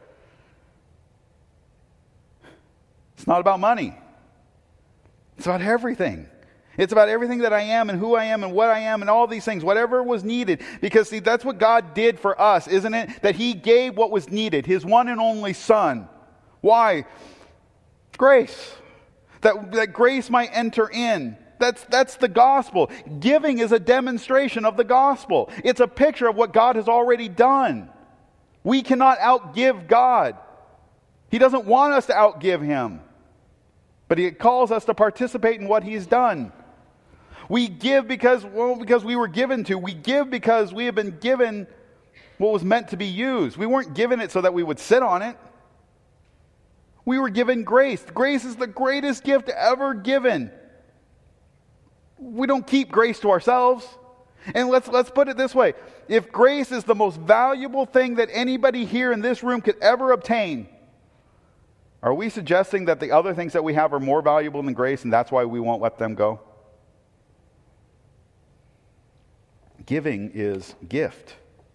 It's not about money. It's about everything. It's about everything that I am and who I am and what I am and all these things, whatever was needed. Because see, that's what God did for us, isn't it? That He gave what was needed, His one and only Son. Why? Grace. That, that grace might enter in. That's, that's the gospel. Giving is a demonstration of the gospel. It's a picture of what God has already done. We cannot outgive God. He doesn't want us to outgive Him. But He calls us to participate in what He's done. We give because, well, because we were given to. We give because we have been given what was meant to be used. We weren't given it so that we would sit on it. We were given grace. Grace is the greatest gift ever given. We don't keep grace to ourselves. And let's let's put it this way. If grace is the most valuable thing that anybody here in this room could ever obtain, are we suggesting that the other things that we have are more valuable than grace, and that's why we won't let them go? Giving is gift.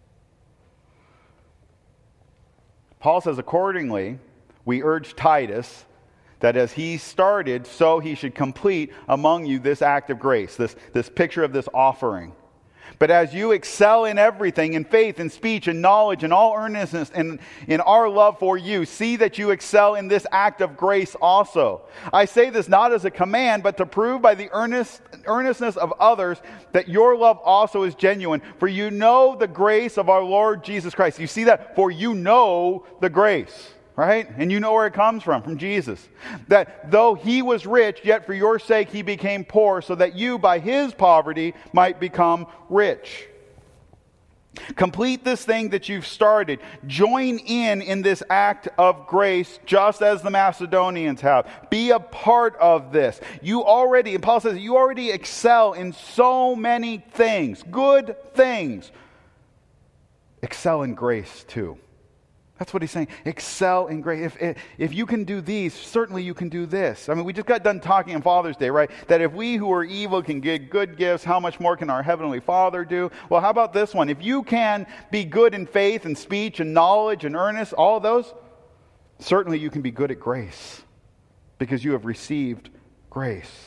Paul says, accordingly, we urge Titus that as he started, so he should complete among you this act of grace, this, this picture of this offering. But as you excel in everything, in faith, in speech, in knowledge, in all earnestness, and in our love for you, see that you excel in this act of grace also. I say this not as a command, but to prove by the earnest, earnestness of others that your love also is genuine. For you know the grace of our Lord Jesus Christ. You see that? For you know the grace. Right? And you know where it comes from, from Jesus. That though He was rich, yet for your sake He became poor, so that you by His poverty might become rich. Complete this thing that you've started. Join in in this act of grace, just as the Macedonians have. Be a part of this. You already, and Paul says, you already excel in so many things, good things. Excel in grace too. That's what he's saying. Excel in grace. If, if, if you can do these, certainly you can do this. I mean, we just got done talking on Father's Day, right? That if we who are evil can give good gifts, how much more can our Heavenly Father do? Well, how about this one? If you can be good in faith and speech and knowledge and earnest, all of those, certainly you can be good at grace because you have received grace.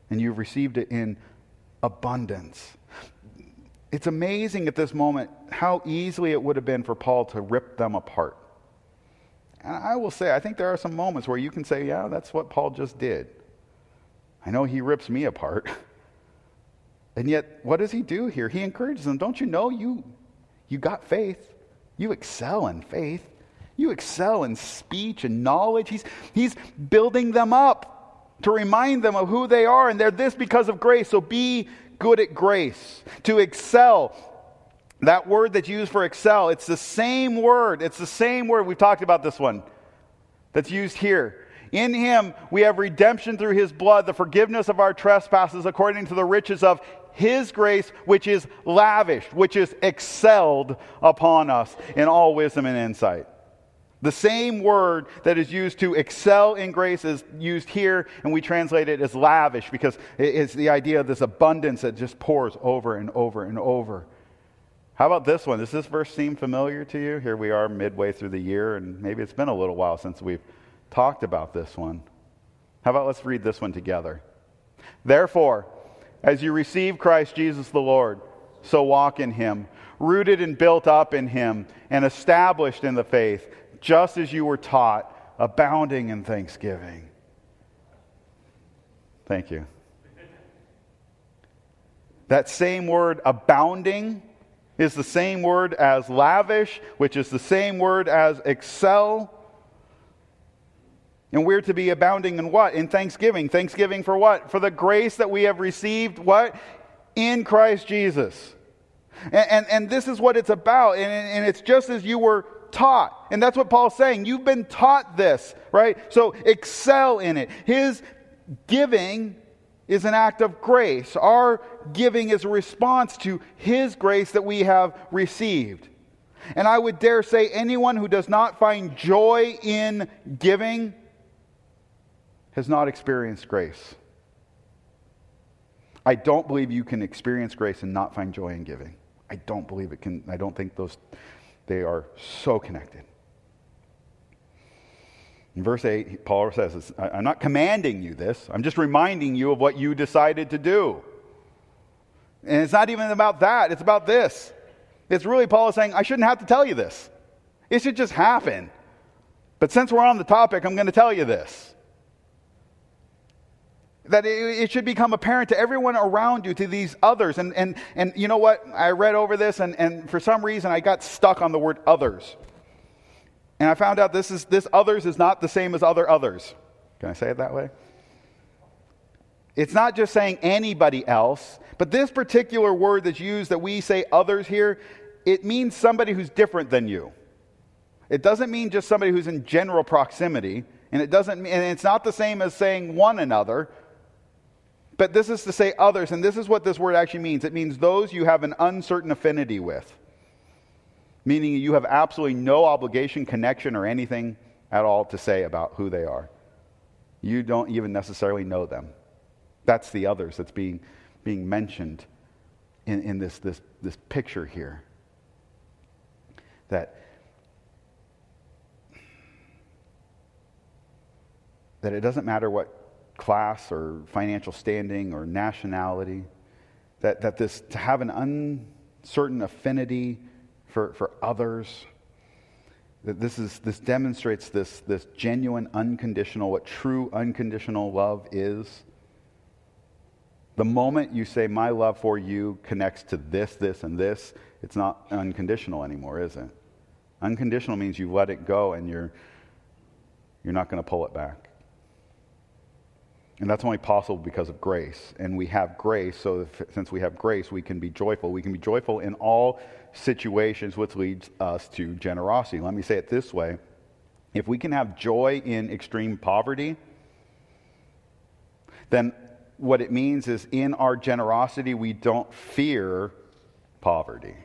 and you've received it in abundance. It's amazing at this moment how easily it would have been for Paul to rip them apart. And I will say, I think there are some moments where you can say, yeah, that's what Paul just did. I know he rips me apart. And yet, what does he do here? He encourages them. Don't you know you, you got faith? You excel in faith. You excel in speech and knowledge. He's, he's building them up to remind them of who they are. And they're this because of grace. So be good at grace. To excel. That word that's used for excel, it's the same word. It's the same word. We've talked about this one that's used here. In him we have redemption through his blood, the forgiveness of our trespasses according to the riches of his grace, which is lavished, which is excelled upon us in all wisdom and insight. The same word that is used to excel in grace is used here, and we translate it as lavish because it's the idea of this abundance that just pours over and over and over. How about this one? Does this verse seem familiar to you? Here we are midway through the year, and maybe it's been a little while since we've talked about this one. How about let's read this one together. Therefore, as you receive Christ Jesus the Lord, so walk in him, rooted and built up in him, and established in the faith, just as you were taught, abounding in thanksgiving. Thank you. That same word, abounding, is the same word as lavish, which is the same word as excel. And we're to be abounding in what? In thanksgiving. Thanksgiving for what? For the grace that we have received, what? In Christ Jesus. And, and, and this is what it's about. And, and it's just as you were taught. And that's what Paul's saying. You've been taught this, right? So excel in it. His giving is an act of grace. Our giving is a response to his grace that we have received. And I would dare say anyone who does not find joy in giving has not experienced grace. I don't believe you can experience grace and not find joy in giving. I don't believe it can. I don't think those, they are so connected. In verse eight, Paul says, I'm not commanding you this. I'm just reminding you of what you decided to do. And it's not even about that. It's about this. It's really Paul is saying, I shouldn't have to tell you this. It should just happen. But since we're on the topic, I'm going to tell you this. That it, it should become apparent to everyone around you, to these others. And, and, and you know what? I read over this, and, and for some reason I got stuck on the word others. And I found out this is this others is not the same as other others. Can I say it that way? It's not just saying anybody else, but this particular word that's used that we say others here, it means somebody who's different than you. It doesn't mean just somebody who's in general proximity, and it doesn't mean, and it's not the same as saying one another. But this is to say others, and this is what this word actually means. It means those you have an uncertain affinity with. Meaning you have absolutely no obligation, connection, or anything at all to say about who they are. You don't even necessarily know them. That's the others that's being, being mentioned in, in this, this, this picture here. That, that it doesn't matter what class or financial standing or nationality, that, that this, to have an uncertain affinity For, for others, that this is this demonstrates this, this genuine, unconditional, what true unconditional love is. The moment you say, my love for you connects to this, this, and this, it's not unconditional anymore, is it? Unconditional means you let it go and you're, you're not going to pull it back. And that's only possible because of grace. And we have grace, so if, since we have grace, we can be joyful. We can be joyful in all situations, which leads us to generosity. Let me say it this way. If we can have joy in extreme poverty, then what it means is in our generosity, we don't fear poverty.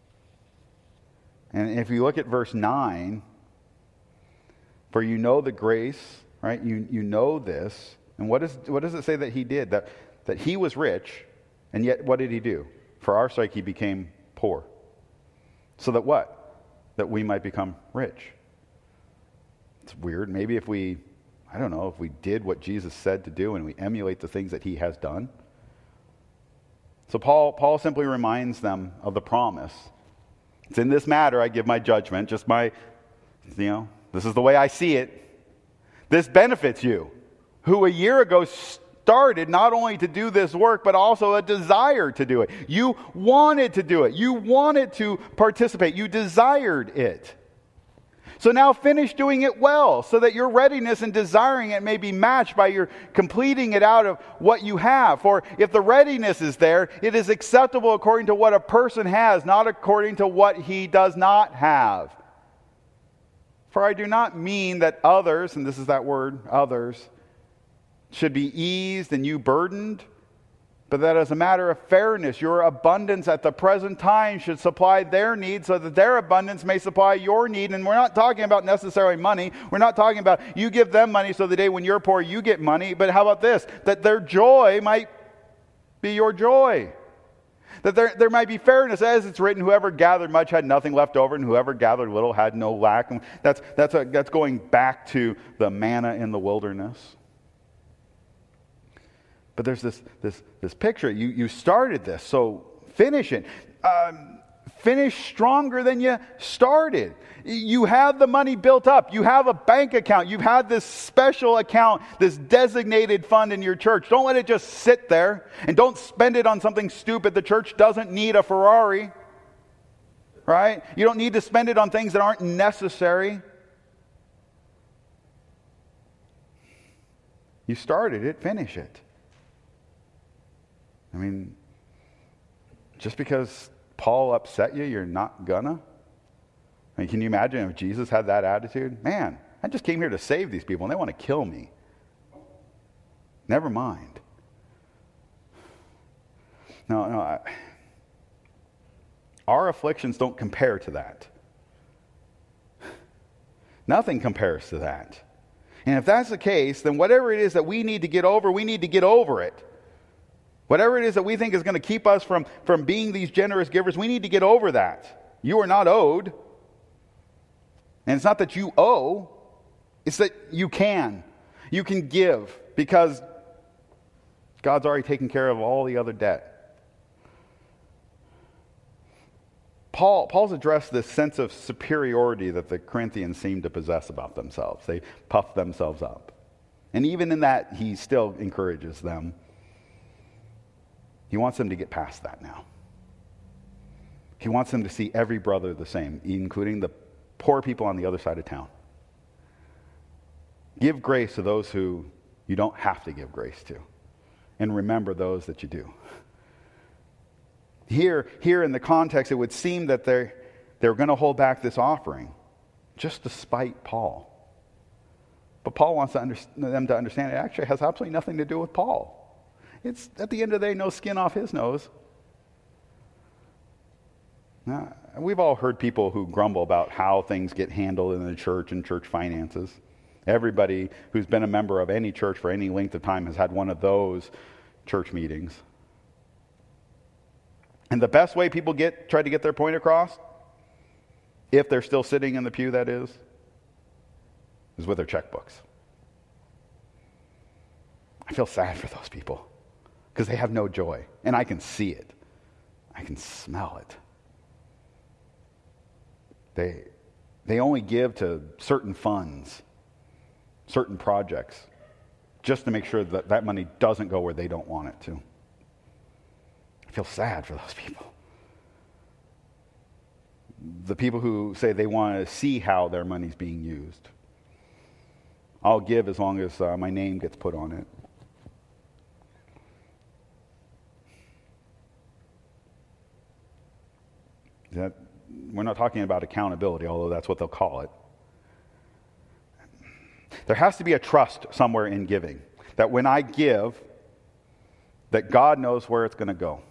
And if you look at verse nine, for you know the grace, right? You, you know this. And what, is, what does it say that he did? That, that he was rich, and yet what did he do? For our sake, he became poor. So that what? That we might become rich. It's weird. Maybe if we I don't know, if we did what Jesus said to do and we emulate the things that he has done. So Paul, Paul simply reminds them of the promise. It's in this matter I give my judgment, just my, you know, this is the way I see it. This benefits you, who a year ago started not only to do this work, but also a desire to do it. You wanted to do it. You wanted to participate. You desired it. So now finish doing it well, so that your readiness and desiring it may be matched by your completing it out of what you have. For if the readiness is there, it is acceptable according to what a person has, not according to what he does not have. For I do not mean that others, and this is that word, others, should be eased and you burdened, but that as a matter of fairness, your abundance at the present time should supply their need so that their abundance may supply your need. And we're not talking about necessarily money. We're not talking about you give them money so the day when you're poor, you get money. But how about this? That their joy might be your joy. That there, there might be fairness, as it's written, whoever gathered much had nothing left over, and whoever gathered little had no lack. And that's, that's, a, that's going back to the manna in the wilderness. But there's this, this, this picture. You, you started this, so finish it. Um, finish stronger than you started. You have the money built up. You have a bank account. You've had this special account, this designated fund in your church. Don't let it just sit there, and don't spend it on something stupid. The church doesn't need a Ferrari, right? You don't need to spend it on things that aren't necessary. You started it, finish it. I mean, just because Paul upset you, you're not gonna? I mean, can you imagine if Jesus had that attitude? Man, I just came here to save these people and they want to kill me. Never mind. No, no. I, our afflictions don't compare to that. Nothing compares to that. And if that's the case, then whatever it is that we need to get over, we need to get over it. Whatever it is that we think is going to keep us from, from being these generous givers, we need to get over that. You are not owed. And it's not that you owe, it's that you can. You can give because God's already taken care of all the other debt. Paul, Paul's addressed this sense of superiority that the Corinthians seem to possess about themselves. They puff themselves up. And even in that, he still encourages them. He wants them to get past that now. He wants them to see every brother the same, including the poor people on the other side of town. Give grace to those who you don't have to give grace to. And remember those that you do. Here, here in the context, it would seem that they're, they're going to hold back this offering just to spite Paul. But Paul wants to under, them to understand it actually has absolutely nothing to do with Paul. It's, at the end of the day, no skin off his nose. Now, we've all heard people who grumble about how things get handled in the church and church finances. Everybody who's been a member of any church for any length of time has had one of those church meetings. And the best way people get try to get their point across, if they're still sitting in the pew, that is, is with their checkbooks. I feel sad for those people because they have no joy. And I can see it. I can smell it. They, they only give to certain funds, certain projects, just to make sure that that money doesn't go where they don't want it to. I feel sad for those people. The people who say they want to see how their money's being used. I'll give as long as uh, my name gets put on it. That, we're not talking about accountability, although that's what they'll call it. There has to be a trust somewhere in giving. That when I give, that God knows where it's going to go.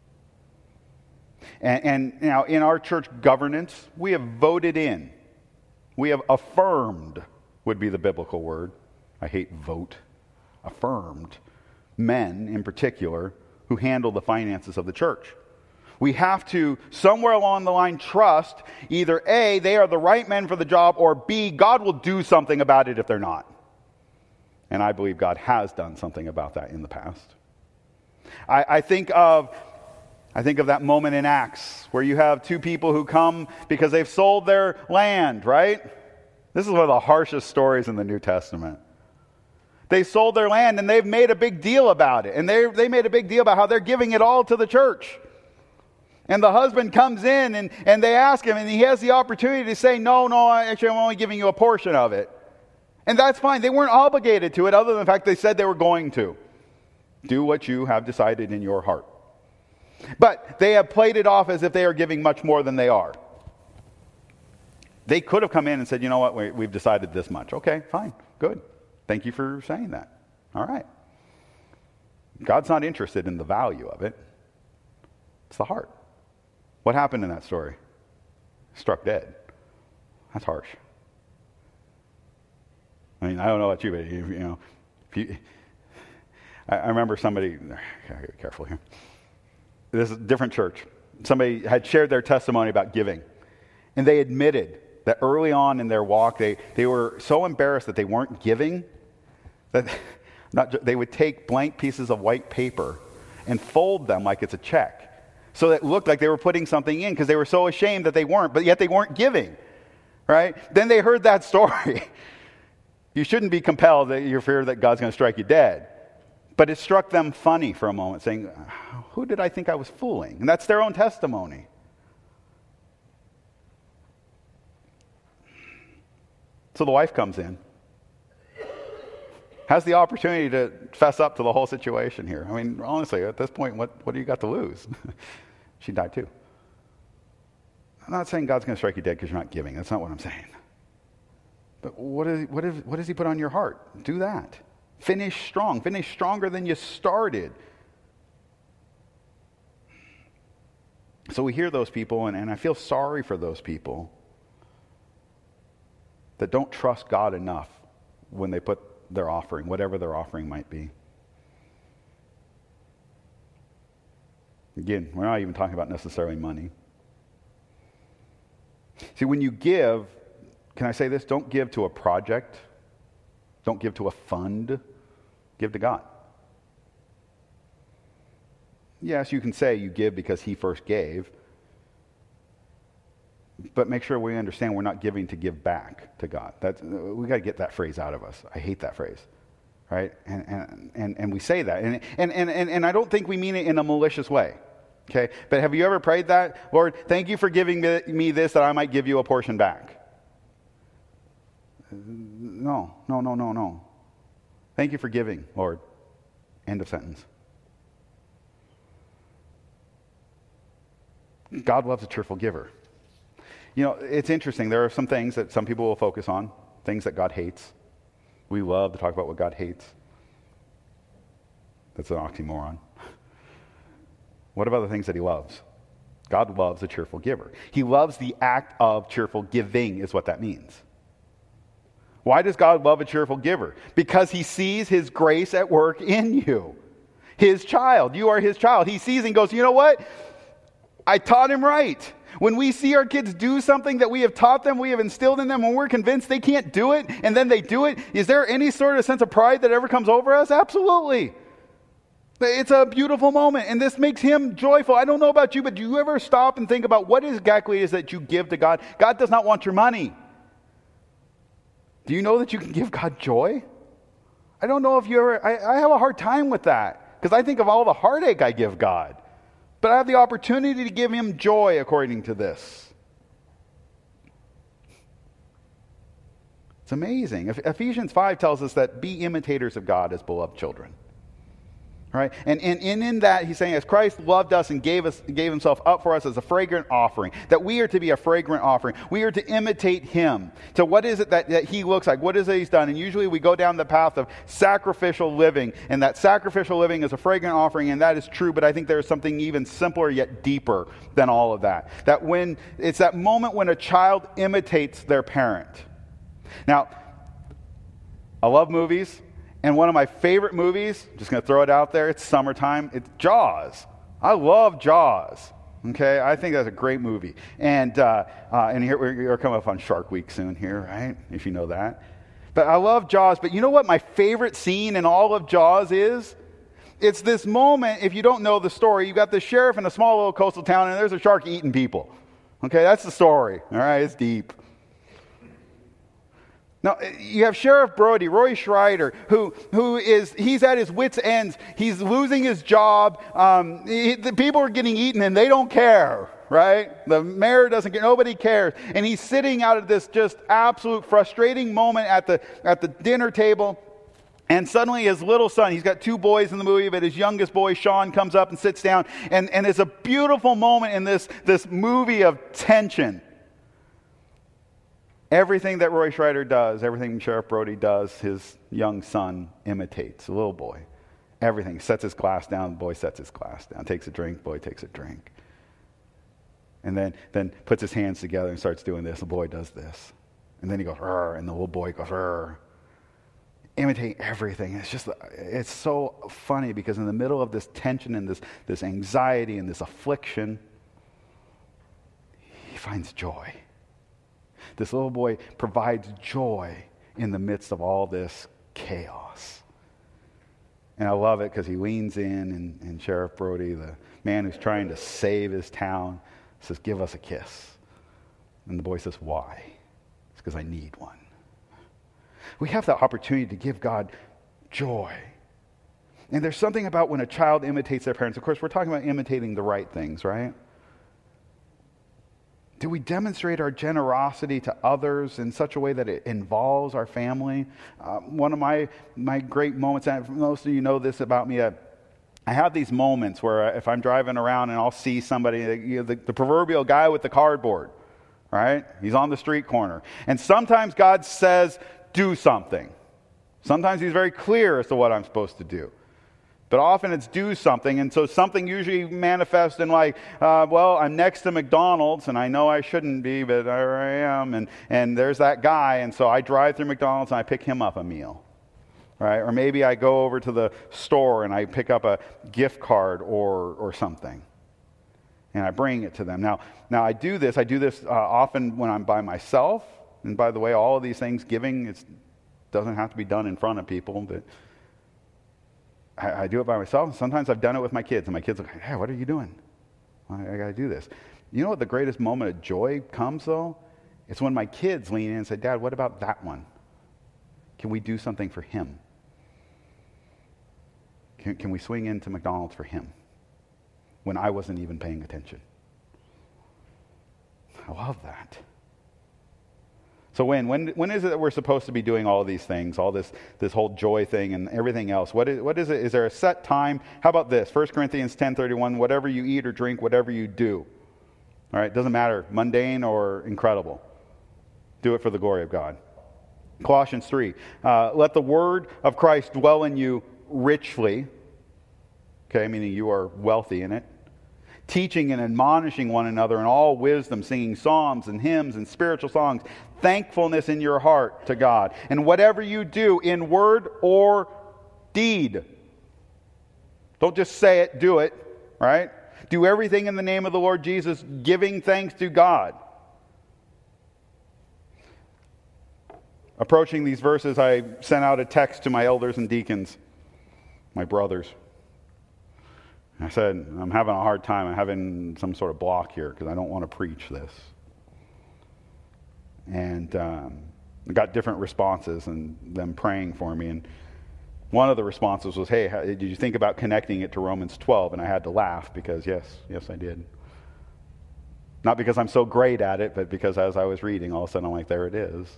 And, and now in our church governance, we have voted in. We have affirmed, would be the biblical word. I hate vote. Affirmed. Men in particular who handle the finances of the church. We have to, somewhere along the line, trust either A, they are the right men for the job, or B, God will do something about it if they're not. And I believe God has done something about that in the past. I, I think of I think of that moment in Acts where you have two people who come because they've sold their land, right? This is one of the harshest stories in the New Testament. They sold their land and they've made a big deal about it. And they they made a big deal about how they're giving it all to the church. And the husband comes in and, and they ask him, and he has the opportunity to say, no, no, actually I'm only giving you a portion of it. And that's fine. They weren't obligated to it other than the fact they said they were going to. Do what you have decided in your heart. But they have played it off as if they are giving much more than they are. They could have come in and said, you know what, we, we've decided this much. Okay, fine, good. Thank you for saying that. All right. God's not interested in the value of it. It's the heart. What happened in that story? Struck dead. That's harsh. I mean, I don't know about you, but you, you know, if you, I, I remember somebody, I gotta be careful here. This is a different church. Somebody had shared their testimony about giving. And they admitted that early on in their walk, they, they were so embarrassed that they weren't giving, that not, they would take blank pieces of white paper and fold them like it's a check. So that it looked like they were putting something in because they were so ashamed that they weren't, but yet they weren't giving. Right? Then they heard that story. You shouldn't be compelled that you fear that God's going to strike you dead. But it struck them funny for a moment, saying, who did I think I was fooling? And that's their own testimony. So the wife comes in, has the opportunity to fess up to the whole situation here. I mean, honestly, at this point, what, what do you got to lose? She died too. I'm not saying God's going to strike you dead because you're not giving. That's not what I'm saying. But what, is, what, is, what does he put on your heart? Do that. Finish strong. Finish stronger than you started. So we hear those people, and, and I feel sorry for those people that don't trust God enough when they put their offering, whatever their offering might be. Again, we're not even talking about necessarily money. See, when you give, can I say this? Don't give to a project. Don't give to a fund. Give to God. Yes, you can say you give because he first gave. But make sure we understand we're not giving to give back to God. That's, we got to get that phrase out of us. I hate that phrase. Right? And and, and, and we say that. And, and, and, and, and I don't think we mean it in a malicious way. Okay? But have you ever prayed that? Lord, thank you for giving me this that I might give you a portion back. No, no, no, no, no. Thank you for giving, Lord. End of sentence. God loves a cheerful giver. You know, it's interesting. There are some things that some people will focus on, things that God hates. We love to talk about what God hates. That's an oxymoron. What about the things that he loves? God loves a cheerful giver. He loves the act of cheerful giving is what that means. Why does God love a cheerful giver? Because he sees his grace at work in you. His child. You are his child. He sees and goes, you know what? I taught him right. When we see our kids do something that we have taught them, we have instilled in them, when we're convinced they can't do it, and then they do it, is there any sort of sense of pride that ever comes over us? Absolutely. It's a beautiful moment, and this makes him joyful. I don't know about you, but do you ever stop and think about what exactly it is that you give to God? God does not want your money. Do you know that you can give God joy? I don't know if you ever, I, I have a hard time with that, because I think of all the heartache I give God. But I have the opportunity to give him joy according to this. It's amazing. Ephesians five tells us that be imitators of God as beloved children. Right? And, and, and in that, he's saying, as Christ loved us and gave us gave himself up for us as a fragrant offering, that we are to be a fragrant offering. We are to imitate him. So what is it that, that he looks like? What is it he's done? And usually we go down the path of sacrificial living, and that sacrificial living is a fragrant offering, and that is true, but I think there's something even simpler yet deeper than all of that. That when it's that moment when a child imitates their parent. Now, I love movies. And one of my favorite movies, just going to throw it out there, it's summertime, it's Jaws. I love Jaws. Okay, I think that's a great movie. And uh, uh, and here we're, we're coming up on Shark Week soon here, right? If you know that. But I love Jaws. But you know what my favorite scene in all of Jaws is? It's this moment, if you don't know the story, you've got the sheriff in a small little coastal town, and there's a shark eating people. Okay, that's the story. All right, it's deep. Now, you have Sheriff Brody, Roy Schreider, who, who is, he's at his wits' ends. He's losing his job. Um, he, the people are getting eaten, and they don't care, right? The mayor doesn't care. Nobody cares. And he's sitting out of this just absolute frustrating moment at the, at the dinner table. And suddenly his little son, he's got two boys in the movie, but his youngest boy, Sean, comes up and sits down. And, and it's a beautiful moment in this, this movie of tension. Everything that Roy Schreider does, everything Sheriff Brody does, his young son imitates, a little boy. Everything. Sets his glass down, the boy sets his glass down. Takes a drink, boy takes a drink. And then, then puts his hands together and starts doing this. The boy does this. And then he goes, "Rrr," and the little boy goes, "Rrr." Imitate everything. It's just, it's so funny because in the middle of this tension and this, this anxiety and this affliction, he finds joy. This little boy provides joy in the midst of all this chaos. And I love it because he leans in and, and Sheriff Brody, the man who's trying to save his town, says, "Give us a kiss." And the boy says, "Why?" It's because I need one. We have the opportunity to give God joy. And there's something about when a child imitates their parents. Of course, we're talking about imitating the right things, right? Do we demonstrate our generosity to others in such a way that it involves our family? Uh, one of my, my great moments, and most of you know this about me, uh, I have these moments where if I'm driving around and I'll see somebody, you know, the, the proverbial guy with the cardboard, right? He's on the street corner. And sometimes God says, do something. Sometimes he's very clear as to what I'm supposed to do. But often it's do something, and so something usually manifests in like, uh, well, I'm next to McDonald's, and I know I shouldn't be, but there I am, and, and there's that guy, and so I drive through McDonald's and I pick him up a meal, right? Or maybe I go over to the store and I pick up a gift card or or something, and I bring it to them. Now, now I do this, I do this uh, often when I'm by myself, and by the way, all of these things, giving, it doesn't have to be done in front of people, but I, I do it by myself. Sometimes I've done it with my kids, and my kids are like, "Hey, what are you doing? I, I got to do this." You know what the greatest moment of joy comes, though? It's when my kids lean in and say, "Dad, what about that one? Can we do something for him? Can, can we swing into McDonald's for him?" When I wasn't even paying attention. I love that. So when, when when is it that we're supposed to be doing all of these things, all this this whole joy thing and everything else? What is, what is it? Is there a set time? How about this? First Corinthians ten thirty-one, whatever you eat or drink, whatever you do. All right, doesn't matter, mundane or incredible. Do it for the glory of God. Colossians three, uh, let the word of Christ dwell in you richly. Okay, meaning you are wealthy in it. Teaching and admonishing one another in all wisdom, singing psalms and hymns and spiritual songs, thankfulness in your heart to God. And whatever you do in word or deed, don't just say it, do it, right? Do everything in the name of the Lord Jesus, giving thanks to God. Approaching these verses, I sent out a text to my elders and deacons, my brothers. I said, "I'm having a hard time. I'm having some sort of block here because I don't want to preach this." And um, I got different responses and them praying for me. And one of the responses was, "Hey, how, did you think about connecting it to Romans twelve?" And I had to laugh because yes, yes I did. Not because I'm so great at it, but because as I was reading, all of a sudden I'm like, there it is.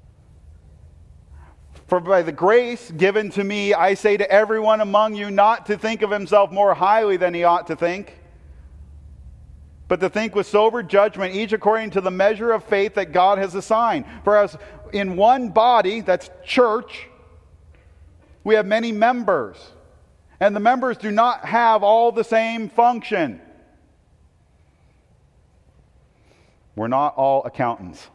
For by the grace given to me, I say to everyone among you not to think of himself more highly than he ought to think, but to think with sober judgment, each according to the measure of faith that God has assigned. For as in one body, that's church, we have many members, and the members do not have all the same function. We're not all accountants.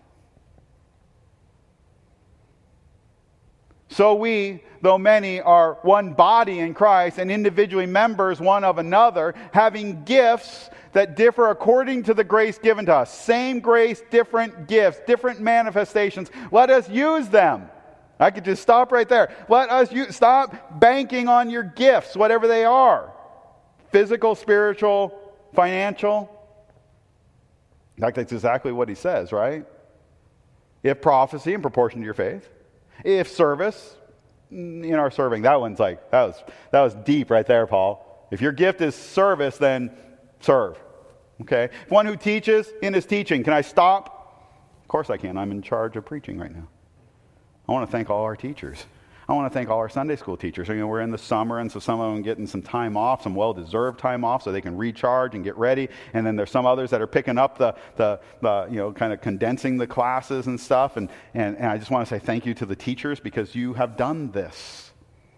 So we, though many, are one body in Christ and individually members one of another, having gifts that differ according to the grace given to us. Same grace, different gifts, different manifestations. Let us use them. I could just stop right there. Let us you stop banking on your gifts, whatever they are. Physical, spiritual, financial. In fact, that's exactly what he says, right? If prophecy in proportion to your faith. If service in our serving. That one's like, that was that was deep right there, Paul. If your gift is service, then serve. Okay? One who teaches in his teaching. Can I stop? Of course I can. I'm in charge of preaching right now. I want to thank all our teachers. I want to thank all our Sunday school teachers. You know, we're in the summer, and so some of them getting some time off, some well-deserved time off, so they can recharge and get ready. And then there's some others that are picking up the, the, the you know, kind of condensing the classes and stuff. And, and, and I just want to say thank you to the teachers because you have done this.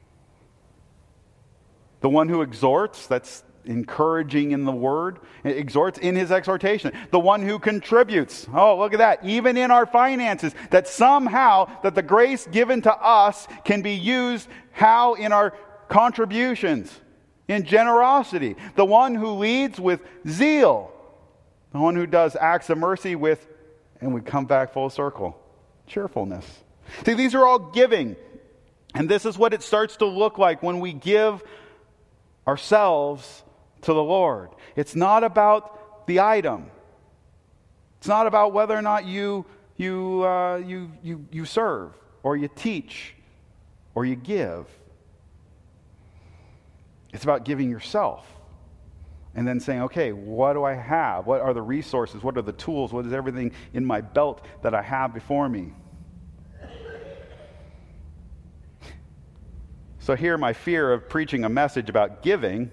The one who exhorts, that's encouraging in the word, exhorts in his exhortation. The one who contributes, oh look at that, even in our finances, that somehow that the grace given to us can be used how in our contributions, in generosity. The one who leads with zeal. The one who does acts of mercy with, and we come back full circle, cheerfulness. See, these are all giving. And this is what it starts to look like when we give ourselves to the Lord. It's not about the item. It's not about whether or not you you uh, you you you serve or you teach or you give. It's about giving yourself and then saying, okay, what do I have? What are the resources? What are the tools? What is everything in my belt that I have before me? So here, my fear of preaching a message about giving,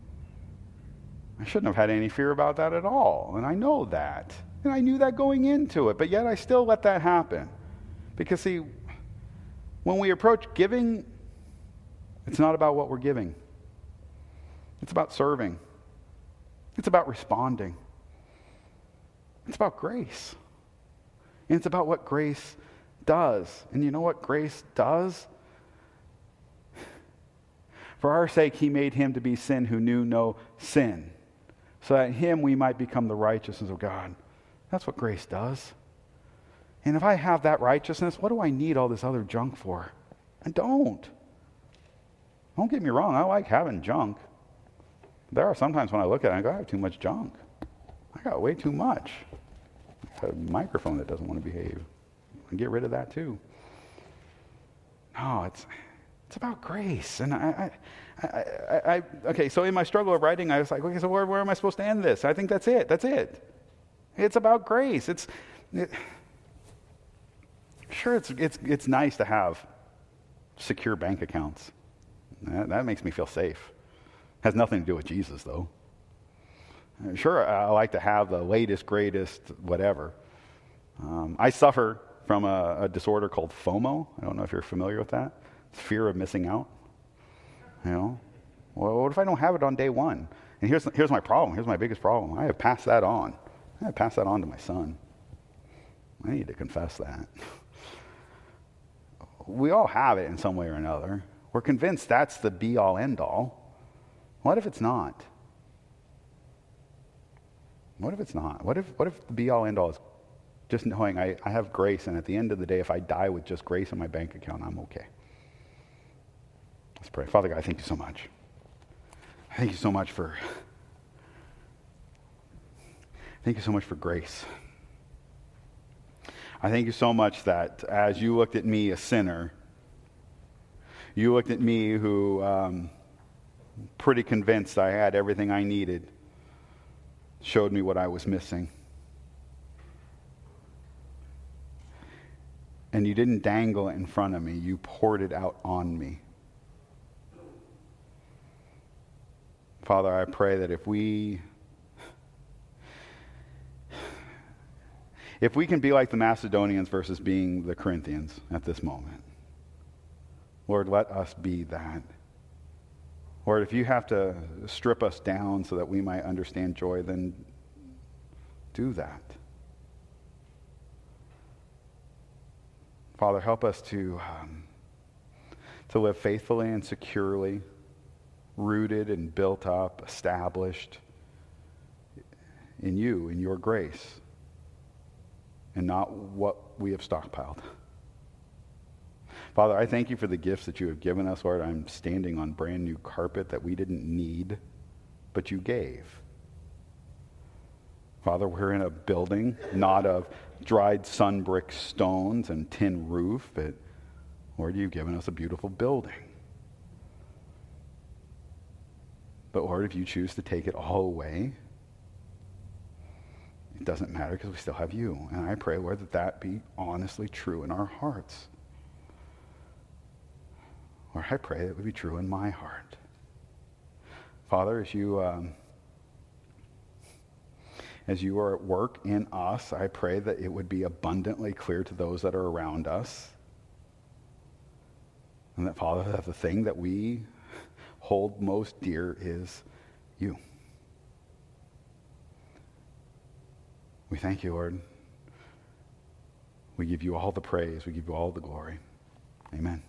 I shouldn't have had any fear about that at all. And I know that. And I knew that going into it. But yet I still let that happen. Because see, when we approach giving, it's not about what we're giving. It's about serving. It's about responding. It's about grace. And it's about what grace does. And you know what grace does? For our sake, he made him to be sin who knew no sin, so that in him we might become the righteousness of God. That's what grace does. And if I have that righteousness, what do I need all this other junk for? I don't. Don't get me wrong, I like having junk. There are sometimes when I look at it, I go, I have too much junk. I got way too much. A microphone that doesn't want to behave. I get rid of that too. No, it's... It's about grace. And I, I, I, I, okay, so in my struggle of writing, I was like, okay, so where, where am I supposed to end this? I think that's it. That's it. It's about grace. It's, it, sure, it's, it's, it's nice to have secure bank accounts. That, that makes me feel safe. Has nothing to do with Jesus, though. Sure, I like to have the latest, greatest, whatever. Um, I suffer from a, a disorder called FOMO. I don't know if you're familiar with that. Fear of missing out. You know, well, what if I don't have it on day one? And here's here's my problem. Here's my biggest problem. I have passed that on. I have passed that on to my son. I need to confess that. We all have it in some way or another. We're convinced that's the be-all, end-all. What if it's not? What if it's not? What if what if the be-all, end-all is just knowing I, I have grace, and at the end of the day, if I die with just grace in my bank account, I'm okay. Let's pray. Father God, thank you so much. Thank you so much for thank you so much for grace. I thank you so much that as you looked at me, a sinner, you looked at me who um, pretty convinced I had everything I needed, showed me what I was missing. And you didn't dangle it in front of me. You poured it out on me. Father, I pray that if we if we can be like the Macedonians versus being the Corinthians at this moment, Lord, let us be that. Lord, if you have to strip us down so that we might understand joy, then do that. Father, help us to um, to live faithfully and securely, rooted and built up, established in you, in your grace, and not what we have stockpiled. Father, I thank you for the gifts that you have given us, Lord. I'm standing on brand new carpet that we didn't need, but you gave. Father, we're in a building not of dried sun brick stones and tin roof, but Lord, you've given us a beautiful building. But Lord, if you choose to take it all away, it doesn't matter because we still have you. And I pray, Lord, that that be honestly true in our hearts. Lord, I pray that it would be true in my heart. Father, as you um, as you are at work in us, I pray that it would be abundantly clear to those that are around us. And that, Father, that the thing that we hold most dear is you. We thank you, Lord. We give you all the praise. We give you all the glory. Amen.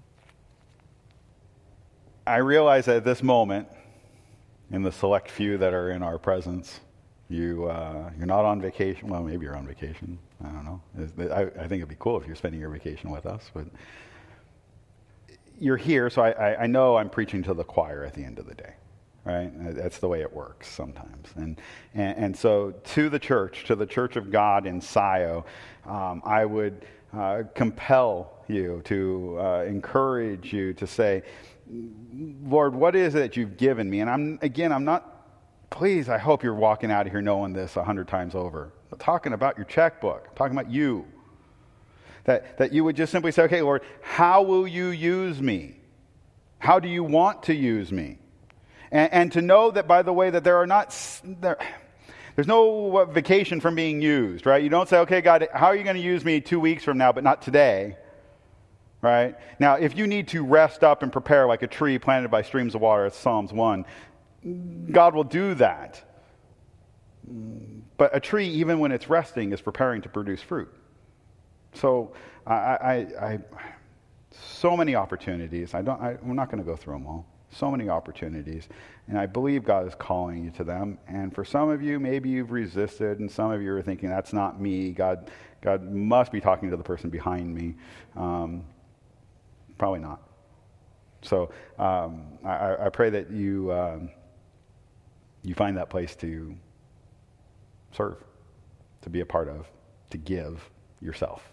I realize that at this moment, in the select few that are in our presence, you, uh, you're not on vacation. Well, maybe you're on vacation. I don't know. I, I think it'd be cool if you're spending your vacation with us, but you're here, so I, I, I know I'm preaching to the choir at the end of the day, right? That's the way it works sometimes. And and, and so to the church, to the church of God in Scio, um, I would uh, compel you to uh, encourage you to say, Lord, what is it that you've given me? And I'm again, I'm not, please, I hope you're walking out of here knowing this a hundred times over. I'm talking about your checkbook. I'm talking about you. That, that you would just simply say, okay, Lord, how will you use me? How do you want to use me? And, and to know that, by the way, that there are not, there, there's no vacation from being used, right? You don't say, okay, God, how are you going to use me two weeks from now, but not today, right? Now, if you need to rest up and prepare like a tree planted by streams of water, it's Psalms one, God will do that. But a tree, even when it's resting, is preparing to produce fruit. So, I, I, I, so many opportunities. I don't. I, I'm not going to go through them all. So many opportunities, and I believe God is calling you to them. And for some of you, maybe you've resisted, and some of you are thinking, "That's not me." God, God must be talking to the person behind me. Um, probably not. So, um, I, I pray that you um, you find that place to serve, to be a part of, to give yourself.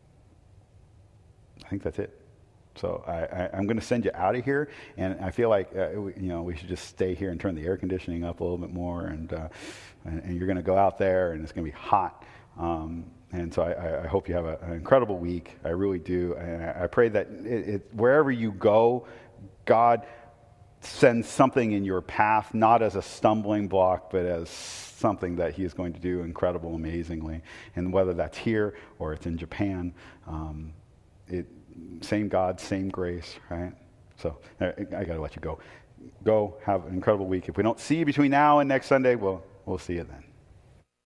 I think that's it. So I, I, I'm going to send you out of here, and I feel like uh, we, you know we should just stay here and turn the air conditioning up a little bit more, and uh, and, and you're going to go out there, and it's going to be hot. Um, and so I, I hope you have a, an incredible week. I really do, and I, I pray that it, it, wherever you go, God sends something in your path, not as a stumbling block, but as something that He is going to do incredible, amazingly. And whether that's here or it's in Japan. Um, It, same God, same grace, right? So I, I got to let you go. Go have an incredible week. If we don't see you between now and next Sunday, we'll we'll see you then.